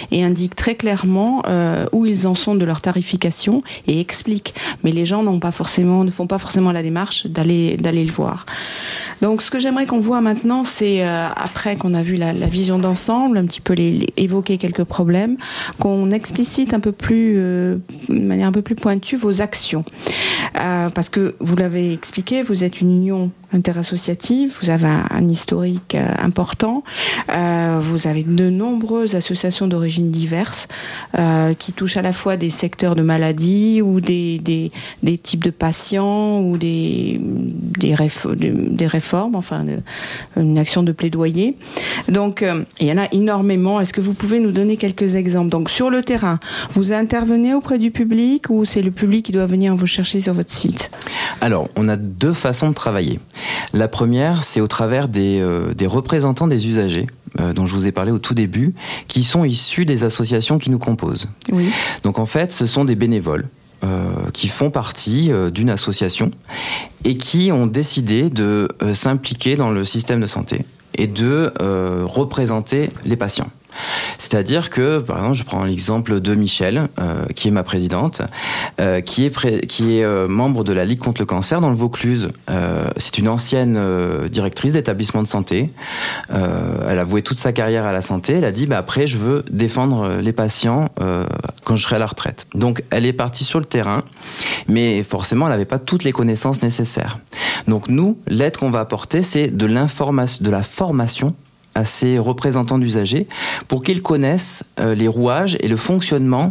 indiquent très clairement où ils en sont de leur tarification et expliquent. Mais les gens ne font pas forcément la démarche d'aller le voir. Donc ce que j'aimerais qu'on voit maintenant, c'est après qu'on a vu la vision d'ensemble, un petit peu évoquer quelques problèmes, qu'on explicite un peu plus, de manière un peu plus pointue, vos actions. Parce que vous l'avez expliqué, vous êtes une union interassociative, vous avez un historique important, vous avez de nombreuses associations d'origines diverses qui touchent à la fois des secteurs de maladies ou des types de patients ou des réformes, enfin une action de plaidoyer. Donc il y en a énormément. Est-ce que vous pouvez nous donner quelques exemples? Donc sur le terrain, vous intervenez auprès du public ou c'est le public qui doit venir vous chercher sur votre site? Alors, on a deux façons de travailler. La première, c'est au travers des représentants des usagers, dont je vous ai parlé au tout début, qui sont issus des associations qui nous composent. Oui. Donc en fait, ce sont des bénévoles qui font partie d'une association et qui ont décidé de s'impliquer dans le système de santé et de représenter les patients. C'est-à-dire que, par exemple, je prends l'exemple de Michel, qui est ma présidente, qui est membre de la Ligue contre le cancer dans le Vaucluse. C'est une ancienne directrice d'établissement de santé. Elle a voué toute sa carrière à la santé. Elle a dit, après, je veux défendre les patients quand je serai à la retraite. Donc, elle est partie sur le terrain, mais forcément, elle n'avait pas toutes les connaissances nécessaires. Donc, nous, l'aide qu'on va apporter, c'est de la formation à ces représentants d'usagers pour qu'ils connaissent les rouages et le fonctionnement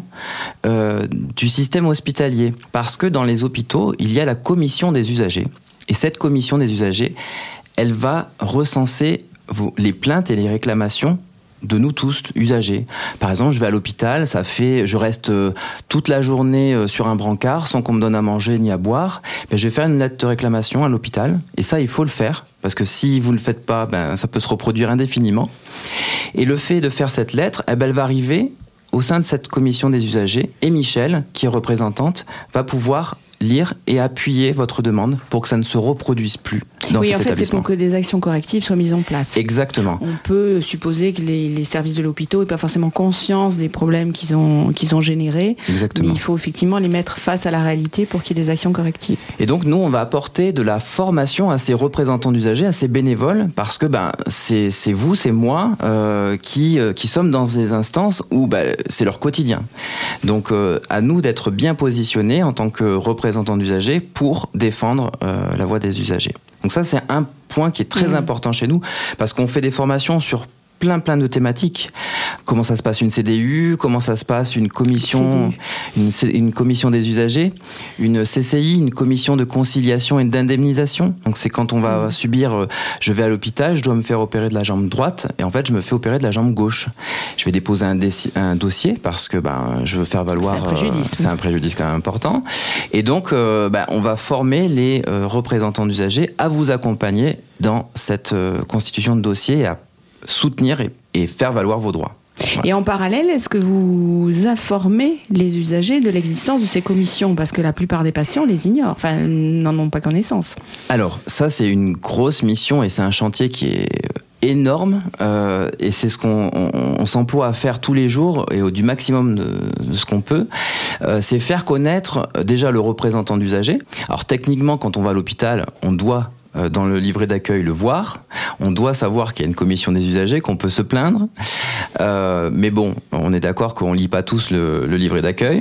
du système hospitalier. Parce que dans les hôpitaux, il y a la commission des usagers. Et cette commission des usagers, elle va recenser les plaintes et les réclamations de nous tous, usagers. Par exemple, je vais à l'hôpital, je reste toute la journée sur un brancard sans qu'on me donne à manger ni à boire. Je vais faire une lettre de réclamation à l'hôpital. Et ça, il faut le faire. Parce que si vous ne le faites pas, ça peut se reproduire indéfiniment. Et le fait de faire cette lettre, elle va arriver au sein de cette commission des usagers. Et Michel, qui est représentante, va pouvoir lire et appuyer votre demande pour que ça ne se reproduise plus dans cet établissement. Oui, en fait, c'est pour que des actions correctives soient mises en place. Exactement. On peut supposer que les services de l'hôpital n'ont pas forcément conscience des problèmes qu'ils ont générés. Exactement. Mais il faut effectivement les mettre face à la réalité pour qu'il y ait des actions correctives. Et donc, nous, on va apporter de la formation à ces représentants d'usagers, à ces bénévoles, parce que c'est vous, c'est moi qui sommes dans des instances où c'est leur quotidien. Donc, à nous d'être bien positionnés en tant que représentants d'usagers pour défendre la voix des usagers. Donc ça, c'est un point qui est très important chez nous, parce qu'on fait des formations sur plein de thématiques. Comment ça se passe une CDU, comment ça se passe une commission des usagers, une CCI, une commission de conciliation et d'indemnisation. Donc c'est quand on va je vais à l'hôpital, je dois me faire opérer de la jambe droite et en fait je me fais opérer de la jambe gauche. Je vais déposer un dossier parce que je veux faire valoir... C'est un préjudice quand même important. Et donc on va former les représentants d'usagers à vous accompagner dans cette constitution de dossier et à soutenir et faire valoir vos droits. Voilà. Et en parallèle, est-ce que vous informez les usagers de l'existence de ces commissions? Parce que la plupart des patients les ignorent, n'en ont pas connaissance. Alors, ça, c'est une grosse mission et c'est un chantier qui est énorme et c'est ce qu'on s'emploie à faire tous les jours et du maximum de ce qu'on peut. C'est faire connaître déjà le représentant d'usagers. Alors, techniquement, quand on va à l'hôpital, on doit dans le livret d'accueil le voir. On doit savoir qu'il y a une commission des usagers, qu'on peut se plaindre. Mais bon, on est d'accord qu'on ne lit pas tous le livret d'accueil.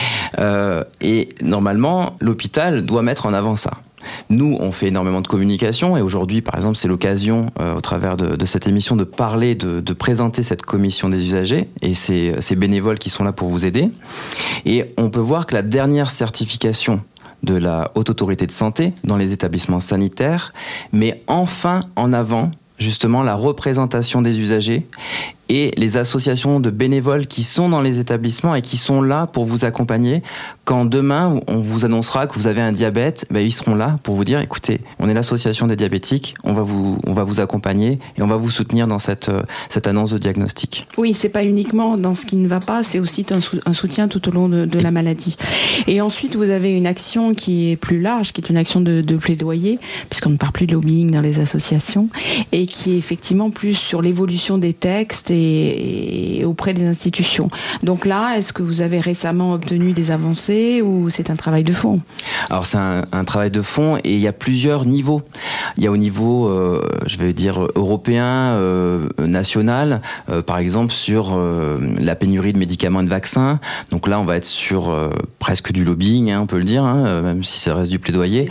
Et normalement, l'hôpital doit mettre en avant ça. Nous, on fait énormément de communication et aujourd'hui, par exemple, c'est l'occasion, au travers de cette émission, de parler, de présenter cette commission des usagers et ces bénévoles qui sont là pour vous aider. Et on peut voir que la dernière certification de la Haute Autorité de Santé dans les établissements sanitaires met enfin en avant justement la représentation des usagers et les associations de bénévoles qui sont dans les établissements et qui sont là pour vous accompagner. Quand demain, on vous annoncera que vous avez un diabète, ils seront là pour vous dire, écoutez, on est l'association des diabétiques, on va vous accompagner et on va vous soutenir dans cette annonce de diagnostic. Oui, c'est pas uniquement dans ce qui ne va pas, c'est aussi un soutien tout au long de la maladie. Et ensuite, vous avez une action qui est plus large, qui est une action de plaidoyer, puisqu'on ne parle plus de lobbying dans les associations, et qui est effectivement plus sur l'évolution des textes et auprès des institutions. Donc là, est-ce que vous avez récemment obtenu des avancées ou c'est un travail de fond ? Alors c'est un travail de fond et il y a plusieurs niveaux. Il y a au niveau, je vais dire, européen, national, par exemple sur la pénurie de médicaments et de vaccins. Donc là, on va être sur presque du lobbying, on peut le dire, même si ça reste du plaidoyer.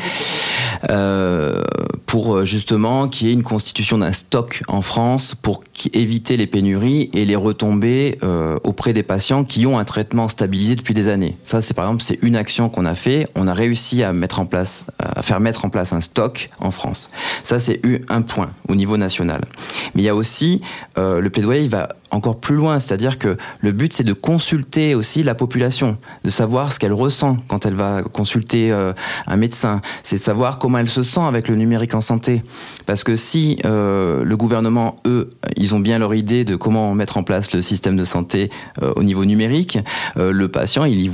Pour justement qu'il y ait une constitution d'un stock en France pour éviter les pénuries et les retombées auprès des patients qui ont un traitement stabilisé depuis des années. Ça, c'est par exemple, c'est une action qu'on a fait. On a réussi à faire mettre en place un stock en France. Ça, c'est un point au niveau national. Mais il y a aussi le plaidoyer, il va encore plus loin, c'est-à-dire que le but, c'est de consulter aussi la population, de savoir ce qu'elle ressent quand elle va consulter un médecin, c'est de savoir comment elle se sent avec le numérique en santé. Parce que si le gouvernement, eux, ils ont bien leur idée de comment mettre en place le système de santé au niveau numérique, le patient, il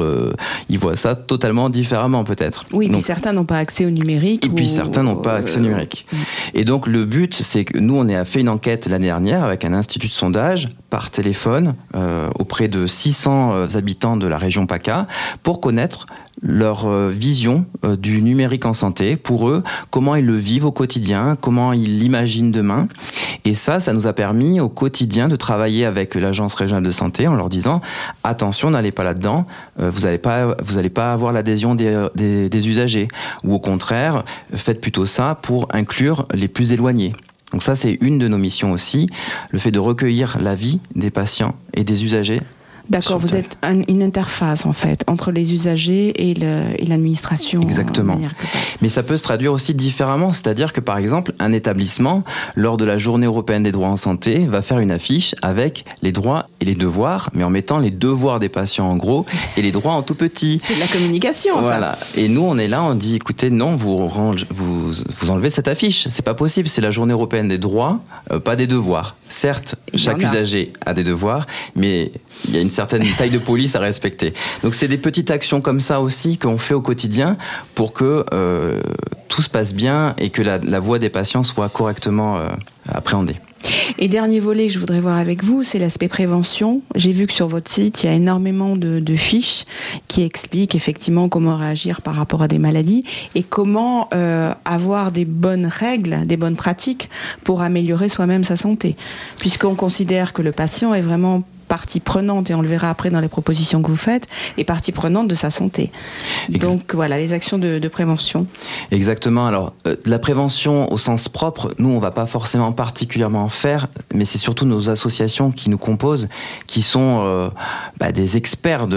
voit ça totalement différemment peut-être. Oui, puis certains n'ont pas accès au numérique. Et puis certains n'ont pas accès au numérique. Et donc le but, c'est que nous, on a fait une enquête l'année dernière avec un institut de sondage par téléphone auprès de 600 habitants de la région PACA pour connaître leur vision du numérique en santé. Pour eux, comment ils le vivent au quotidien, comment ils l'imaginent demain. Et ça nous a permis au quotidien de travailler avec l'Agence régionale de santé en leur disant « Attention, n'allez pas là-dedans, vous n'allez pas avoir l'adhésion des usagers. » Ou au contraire, faites plutôt ça pour inclure les plus éloignés. Donc ça, c'est une de nos missions aussi, le fait de recueillir l'avis des patients et des usagers. D'accord, vous êtes une interface en fait entre les usagers et l'administration. Exactement. Mais ça peut se traduire aussi différemment, c'est-à-dire que par exemple, un établissement, lors de la Journée européenne des droits en santé, va faire une affiche avec les droits et les devoirs, mais en mettant les devoirs des patients en gros et les droits en tout petit. C'est de la communication, voilà. Ça. Et nous, on est là, on dit, écoutez, non, vous enlevez cette affiche, c'est pas possible, c'est la Journée européenne des droits, pas des devoirs. Certes, chaque usager a des devoirs, mais il y a une certaine taille de police à respecter. Donc c'est des petites actions comme ça aussi qu'on fait au quotidien pour que tout se passe bien et que la voix des patients soit correctement appréhendée. Et dernier volet que je voudrais voir avec vous, c'est l'aspect prévention. J'ai vu que sur votre site, il y a énormément de fiches qui expliquent effectivement comment réagir par rapport à des maladies et comment avoir des bonnes règles, des bonnes pratiques pour améliorer soi-même sa santé. Puisqu'on considère que le patient est vraiment partie prenante, et on le verra après dans les propositions que vous faites, est partie prenante de sa santé. Donc voilà, les actions de prévention. Exactement. Alors, la prévention au sens propre, nous, on va pas forcément particulièrement en faire, mais c'est surtout nos associations qui nous composent, qui sont des experts de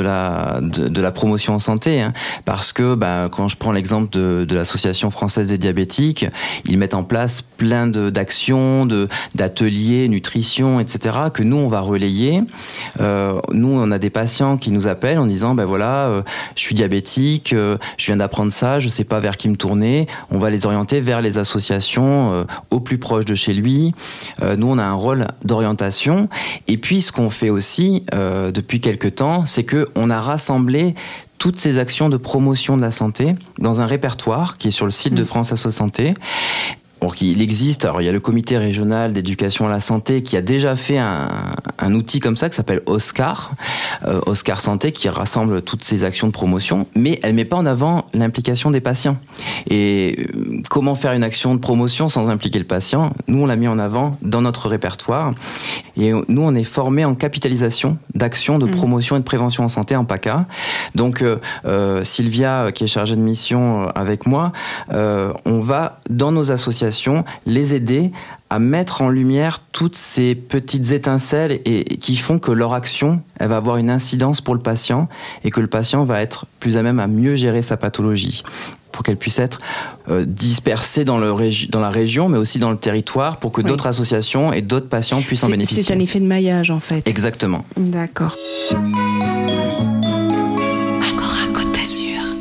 la promotion en santé. Parce que quand je prends l'exemple de l'Association française des diabétiques, ils mettent en place plein d'actions, d'ateliers, nutrition, etc., que nous, on va relayer. Nous, on a des patients qui nous appellent en disant je suis diabétique, je viens d'apprendre ça, je sais pas vers qui me tourner. On va les orienter vers les associations au plus proche de chez lui. Nous, on a un rôle d'orientation. Et puis, ce qu'on fait aussi depuis quelques temps, c'est que on a rassemblé toutes ces actions de promotion de la santé dans un répertoire qui est sur le site de France Asso Santé. Donc, il existe, alors il y a le comité régional d'éducation à la santé qui a déjà fait un outil comme ça qui s'appelle Oscar, Oscar Santé, qui rassemble toutes ces actions de promotion, mais elle met pas en avant l'implication des patients. Et comment faire une action de promotion sans impliquer le patient ? Nous, on l'a mis en avant dans notre répertoire. Et nous, on est formés en capitalisation d'actions de promotion et de prévention en santé en PACA. Donc, Sylvia, qui est chargée de mission avec moi, on va, dans nos associations, les aider à mettre en lumière toutes ces petites étincelles et qui font que leur action, elle va avoir une incidence pour le patient et que le patient va être plus à même à mieux gérer sa pathologie pour qu'elle puisse être dispersée dans la région, mais aussi dans le territoire, pour que d'autres associations et d'autres patients puissent en bénéficier. C'est un effet de maillage, en fait. Exactement. D'accord.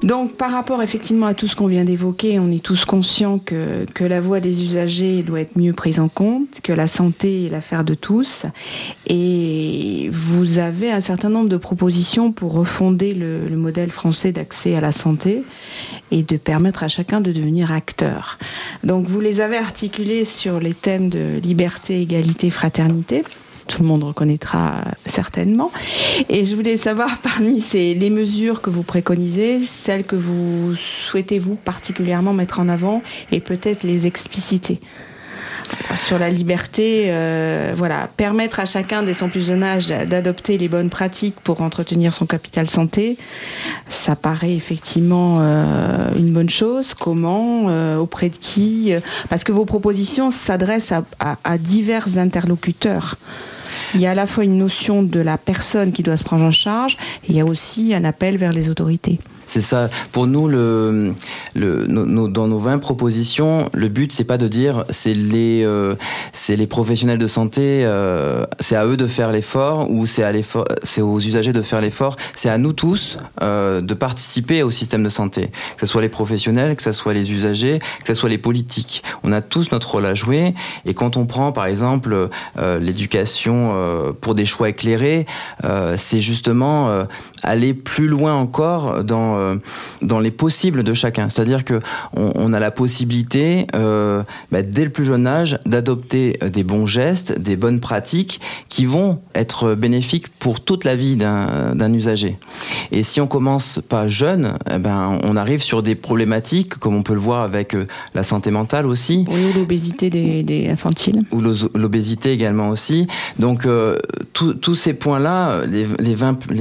Donc, par rapport effectivement à tout ce qu'on vient d'évoquer, on est tous conscients que la voix des usagers doit être mieux prise en compte, que la santé est l'affaire de tous. Et vous avez un certain nombre de propositions pour refonder le modèle français d'accès à la santé et de permettre à chacun de devenir acteur. Donc, vous les avez articulées sur les thèmes de liberté, égalité, fraternité. Tout le monde reconnaîtra certainement. Et je voulais savoir, parmi les mesures que vous préconisez, celles que vous souhaitez, vous, particulièrement mettre en avant et peut-être les expliciter. Sur la liberté, permettre à chacun dès son plus jeune âge d'adopter les bonnes pratiques pour entretenir son capital santé, ça paraît effectivement une bonne chose. Comment, auprès de qui? Parce que vos propositions s'adressent à divers interlocuteurs. Il y a à la fois une notion de la personne qui doit se prendre en charge, et il y a aussi un appel vers les autorités. C'est ça. Pour nous, dans nos 20 propositions, le but, c'est pas de dire c'est les professionnels de santé, c'est à eux de faire l'effort, ou c'est aux usagers de faire l'effort. C'est à nous tous de participer au système de santé, que ce soit les professionnels, que ce soit les usagers, que ce soit les politiques. On a tous notre rôle à jouer. Et quand on prend, par exemple, l'éducation pour des choix éclairés, c'est justement aller plus loin encore dans les possibles de chacun. C'est-à-dire qu'on a la possibilité, dès le plus jeune âge, d'adopter des bons gestes, des bonnes pratiques qui vont être bénéfiques pour toute la vie d'un usager. Et si on commence pas jeune, on arrive sur des problématiques, comme on peut le voir avec la santé mentale aussi. Oui, ou l'obésité des infantiles. Ou l'obésité également aussi. Donc, tous ces points-là, les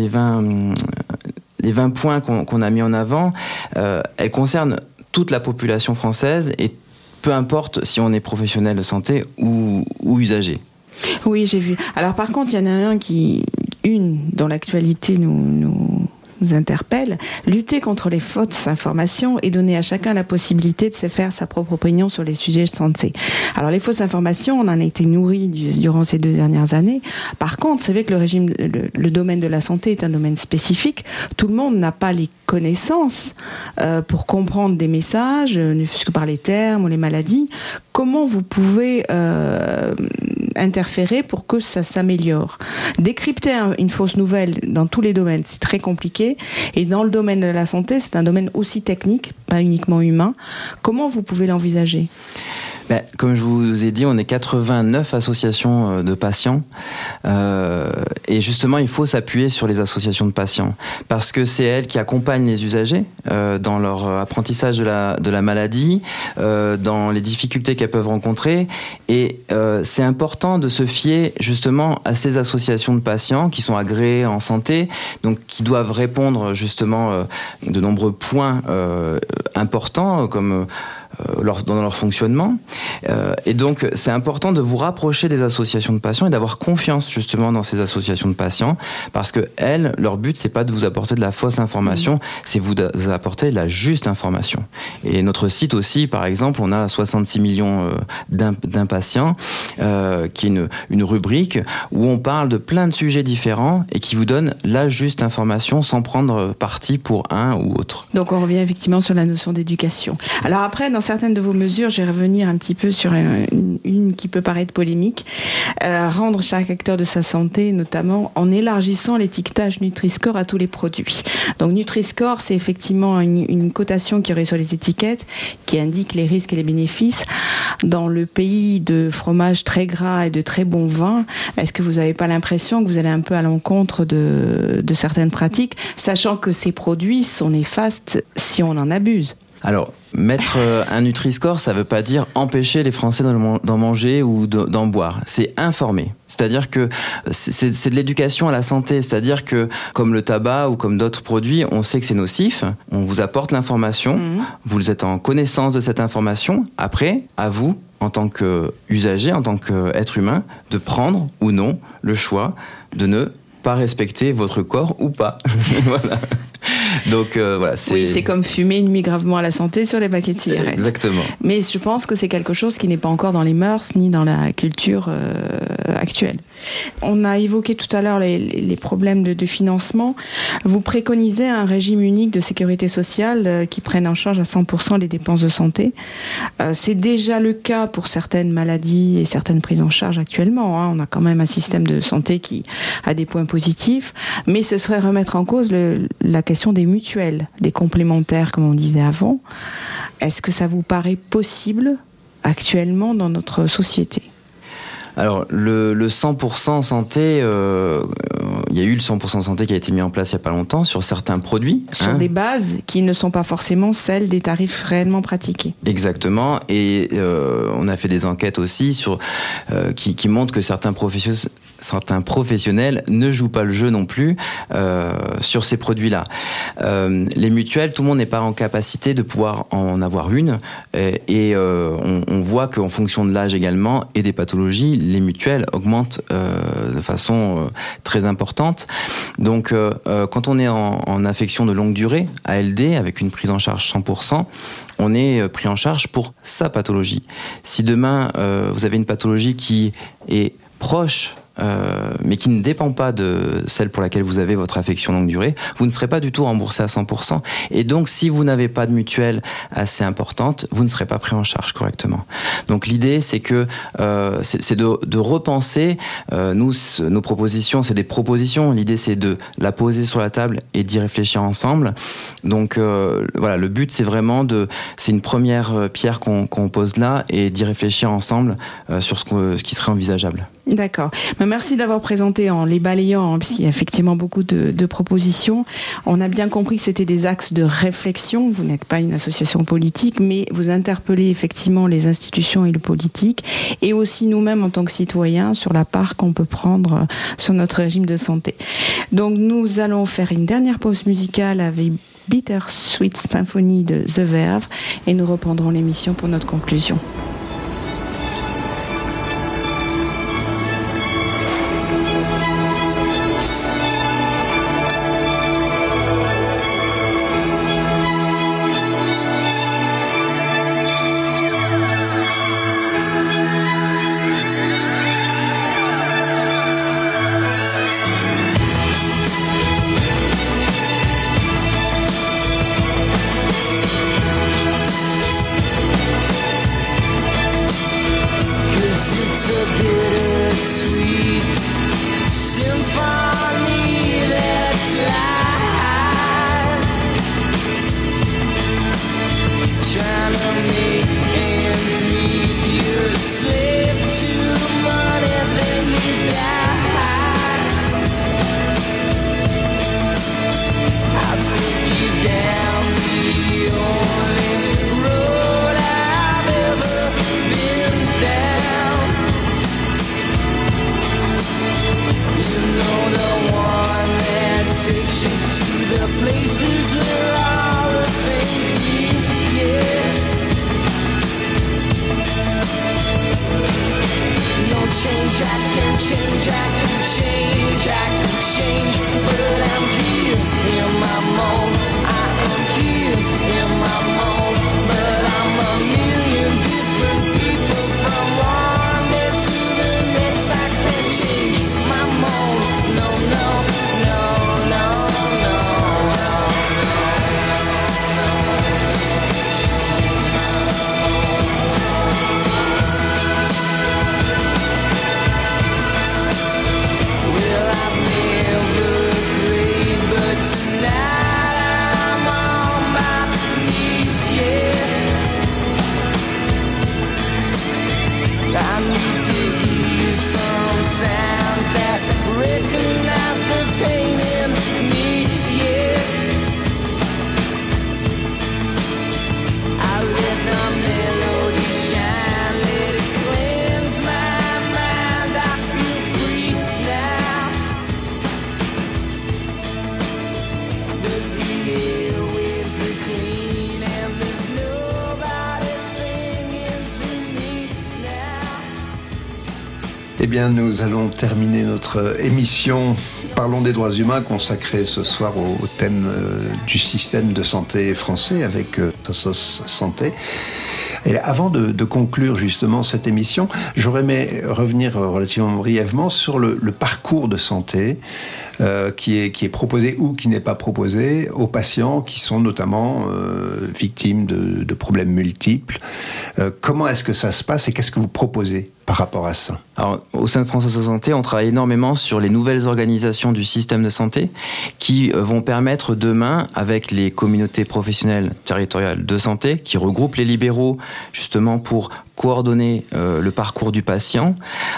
20 points qu'on a mis en avant, elles concernent toute la population française et peu importe si on est professionnel de santé ou usager. Oui, j'ai vu. Alors par contre, il y en a une dont l'actualité nous interpelle, lutter contre les fausses informations et donner à chacun la possibilité de se faire sa propre opinion sur les sujets de santé. Alors les fausses informations, on en a été nourris durant ces 2 dernières années. Par contre, c'est vrai que le domaine de la santé est un domaine spécifique. Tout le monde n'a pas les connaissances pour comprendre des messages, ne fût-ce que par les termes ou les maladies. Comment vous pouvez interférer pour que ça s'améliore? Décrypter une fausse nouvelle dans tous les domaines, c'est très compliqué. Et dans le domaine de la santé, c'est un domaine aussi technique, pas uniquement humain. Comment vous pouvez l'envisager ? Comme je vous ai dit, on est 89 associations de patients et justement il faut s'appuyer sur les associations de patients parce que c'est elles qui accompagnent les usagers dans leur apprentissage de la maladie, dans les difficultés qu'elles peuvent rencontrer et c'est important de se fier justement à ces associations de patients qui sont agréées en santé, donc qui doivent répondre justement de nombreux points importants comme dans leur fonctionnement. Et donc, c'est important de vous rapprocher des associations de patients et d'avoir confiance justement dans ces associations de patients parce que elles, leur but, c'est pas de vous apporter de la fausse information, c'est vous apporter la juste information. Et notre site aussi, par exemple, on a 66 millions d'impatients, qui est une rubrique où on parle de plein de sujets différents et qui vous donne la juste information sans prendre parti pour un ou autre. Donc, on revient effectivement sur la notion d'éducation. Alors après, dans certaines de vos mesures, je vais revenir un petit peu sur une qui peut paraître polémique, rendre chaque acteur de sa santé, notamment en élargissant l'étiquetage Nutri-Score à tous les produits. Donc Nutri-Score, c'est effectivement une cotation qui aurait sur les étiquettes qui indique les risques et les bénéfices. Dans le pays de fromage très gras et de très bons vins, est-ce que vous n'avez pas l'impression que vous allez un peu à l'encontre de certaines pratiques, sachant que ces produits sont néfastes si on en abuse ? Alors, mettre un Nutri-Score, ça ne veut pas dire empêcher les Français d'en manger ou d'en boire. C'est informer. C'est-à-dire que c'est de l'éducation à la santé. C'est-à-dire que, comme le tabac ou comme d'autres produits, on sait que c'est nocif. On vous apporte l'information. Vous êtes en connaissance de cette information. Après, à vous, en tant qu'usager, en tant qu'être humain, de prendre ou non le choix de ne pas respecter votre corps ou pas. Voilà. Donc voilà, c'est comme fumer il nuit gravement à la santé sur les paquets de cigarettes. Exactement. Mais je pense que c'est quelque chose qui n'est pas encore dans les mœurs ni dans la culture actuelle. On a évoqué tout à l'heure les problèmes de financement. Vous préconisez un régime unique de sécurité sociale qui prenne en charge à 100% les dépenses de santé. C'est déjà le cas pour certaines maladies et certaines prises en charge actuellement. On a quand même un système de santé qui a des points positifs, mais ce serait remettre en cause la question des mutuelles, des complémentaires, comme on disait avant. Est-ce que ça vous paraît possible actuellement dans notre société ? Alors, le 100% santé, il y a eu le 100% santé qui a été mis en place il n'y a pas longtemps sur certains produits. Sur des bases qui ne sont pas forcément celles des tarifs réellement pratiqués. Exactement. Et on a fait des enquêtes aussi qui montrent que certains professionnels ne jouent pas le jeu non plus sur ces produits-là. Les mutuelles, tout le monde n'est pas en capacité de pouvoir en avoir une. Et on voit qu'en fonction de l'âge également et des pathologies, les mutuelles augmentent de façon très importante. Donc, quand on est en affection de longue durée, ALD, avec une prise en charge 100%, on est pris en charge pour sa pathologie. Si demain, vous avez une pathologie qui est proche mais qui ne dépend pas de celle pour laquelle vous avez votre affection longue durée, vous ne serez pas du tout remboursé à 100%. Et donc, si vous n'avez pas de mutuelle assez importante, vous ne serez pas pris en charge correctement. Donc, l'idée, c'est que c'est de repenser. Nos propositions, c'est des propositions. L'idée, c'est de la poser sur la table et d'y réfléchir ensemble. Donc, voilà, le but, c'est vraiment c'est une première pierre qu'on pose là et d'y réfléchir ensemble sur ce qui serait envisageable. D'accord. Merci d'avoir présenté en les balayant, puisqu'il y a effectivement beaucoup de propositions. On a bien compris que c'était des axes de réflexion. Vous n'êtes pas une association politique, mais vous interpellez effectivement les institutions et le politique, et aussi nous-mêmes en tant que citoyens sur la part qu'on peut prendre sur notre régime de santé. Donc nous allons faire une dernière pause musicale avec Bittersweet Symphony de The Verve, et nous reprendrons l'émission pour notre conclusion. Eh bien, nous allons terminer notre émission Parlons des droits humains, consacré ce soir au thème du système de santé français avec Tassos Santé. Et avant de conclure justement cette émission, j'aurais aimé revenir relativement brièvement sur le parcours de santé qui est proposé ou qui n'est pas proposé aux patients qui sont notamment victimes de problèmes multiples. Comment est-ce que ça se passe et qu'est-ce que vous proposez par rapport à ça? Alors, au sein de France Santé, on travaille énormément sur les nouvelles organisations du système de santé qui vont permettre demain, avec les communautés professionnelles territoriales de santé, qui regroupent les libéraux justement pour coordonner le parcours du patient,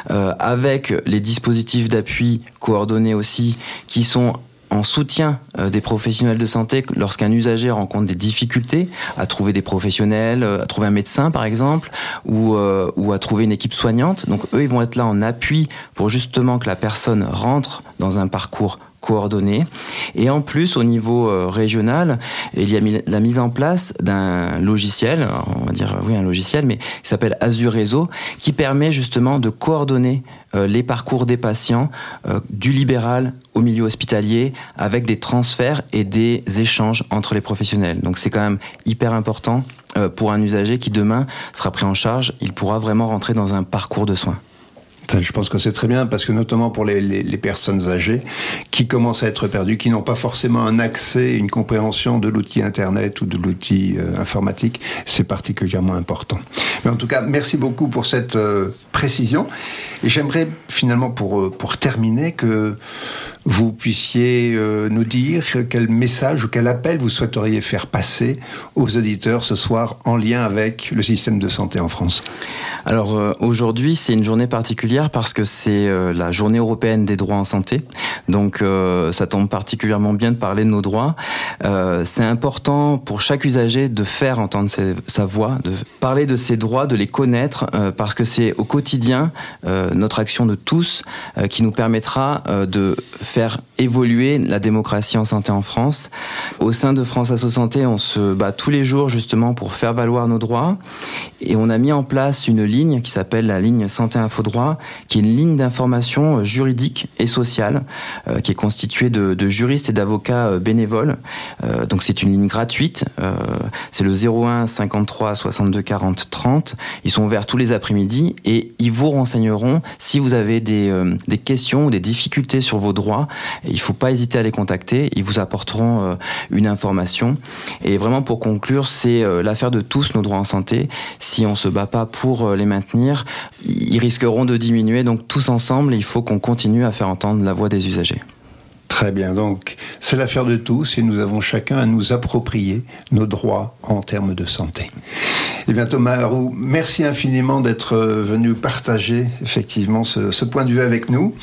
avec les dispositifs d'appui coordonnés aussi, qui sont en soutien des professionnels de santé lorsqu'un usager rencontre des difficultés à trouver des professionnels, à trouver un médecin par exemple, ou à trouver une équipe soignante. Donc eux, ils vont être là en appui pour justement que la personne rentre dans un parcours coordonné. Et en plus, au niveau régional, il y a la mise en place d'un logiciel, on va dire oui un logiciel, mais qui s'appelle Azur Réseau, qui permet justement de coordonner les parcours des patients du libéral au milieu hospitalier avec des transferts et des échanges entre les professionnels. Donc c'est quand même hyper important pour un usager qui demain sera pris en charge, il pourra vraiment rentrer dans un parcours de soins. Je pense que c'est très bien parce que notamment pour les personnes âgées qui commencent à être perdues, qui n'ont pas forcément un accès, une compréhension de l'outil Internet ou de l'outil informatique, c'est particulièrement important. Mais en tout cas, merci beaucoup pour cette précision. Et j'aimerais finalement pour terminer que vous puissiez nous dire quel message ou quel appel vous souhaiteriez faire passer aux auditeurs ce soir en lien avec le système de santé en France. Alors aujourd'hui, c'est une journée particulière parce que c'est la journée européenne des droits en santé. Donc ça tombe particulièrement bien de parler de nos droits. C'est important pour chaque usager de faire entendre sa voix, de parler de ses droits, de les connaître, parce que c'est au quotidien notre action de tous qui nous permettra de faire évoluer la démocratie en santé en France. Au sein de France Asso Santé, on se bat tous les jours justement pour faire valoir nos droits et on a mis en place une ligne qui s'appelle la ligne Santé Info Droit, qui est une ligne d'information juridique et sociale qui est constituée de juristes et d'avocats bénévoles. Donc c'est une ligne gratuite, c'est le 01 53 62 40 30. Ils sont ouverts tous les après-midi et ils vous renseigneront si vous avez des questions ou des difficultés sur vos droits. Il ne faut pas hésiter à les contacter, ils vous apporteront une information. Et vraiment pour conclure, c'est l'affaire de tous nos droits en santé. Si on ne se bat pas pour les maintenir, ils risqueront de diminuer. Donc tous ensemble, il faut qu'on continue à faire entendre la voix des usagers. Très bien, donc c'est l'affaire de tous et nous avons chacun à nous approprier nos droits en termes de santé. Eh bien Thomas Haroux, merci infiniment d'être venu partager effectivement ce point de vue avec nous.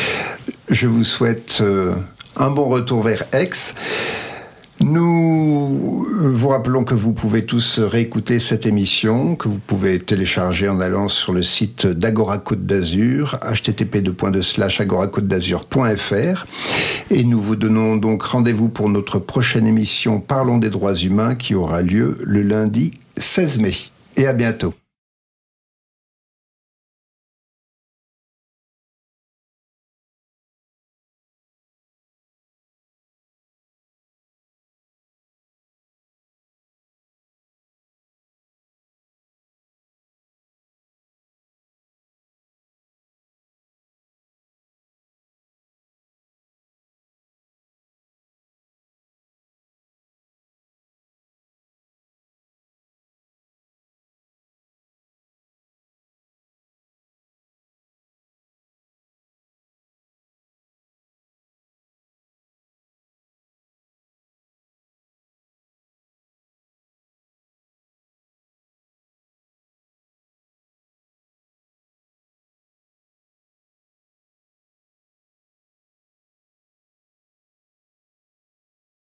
Je vous souhaite un bon retour vers Aix. Nous vous rappelons que vous pouvez tous réécouter cette émission, que vous pouvez télécharger en allant sur le site d'Agora Côte d'Azur, http://agoracôtedazur.fr. Et nous vous donnons donc rendez-vous pour notre prochaine émission Parlons des droits humains qui aura lieu le lundi 16 mai. Et à bientôt.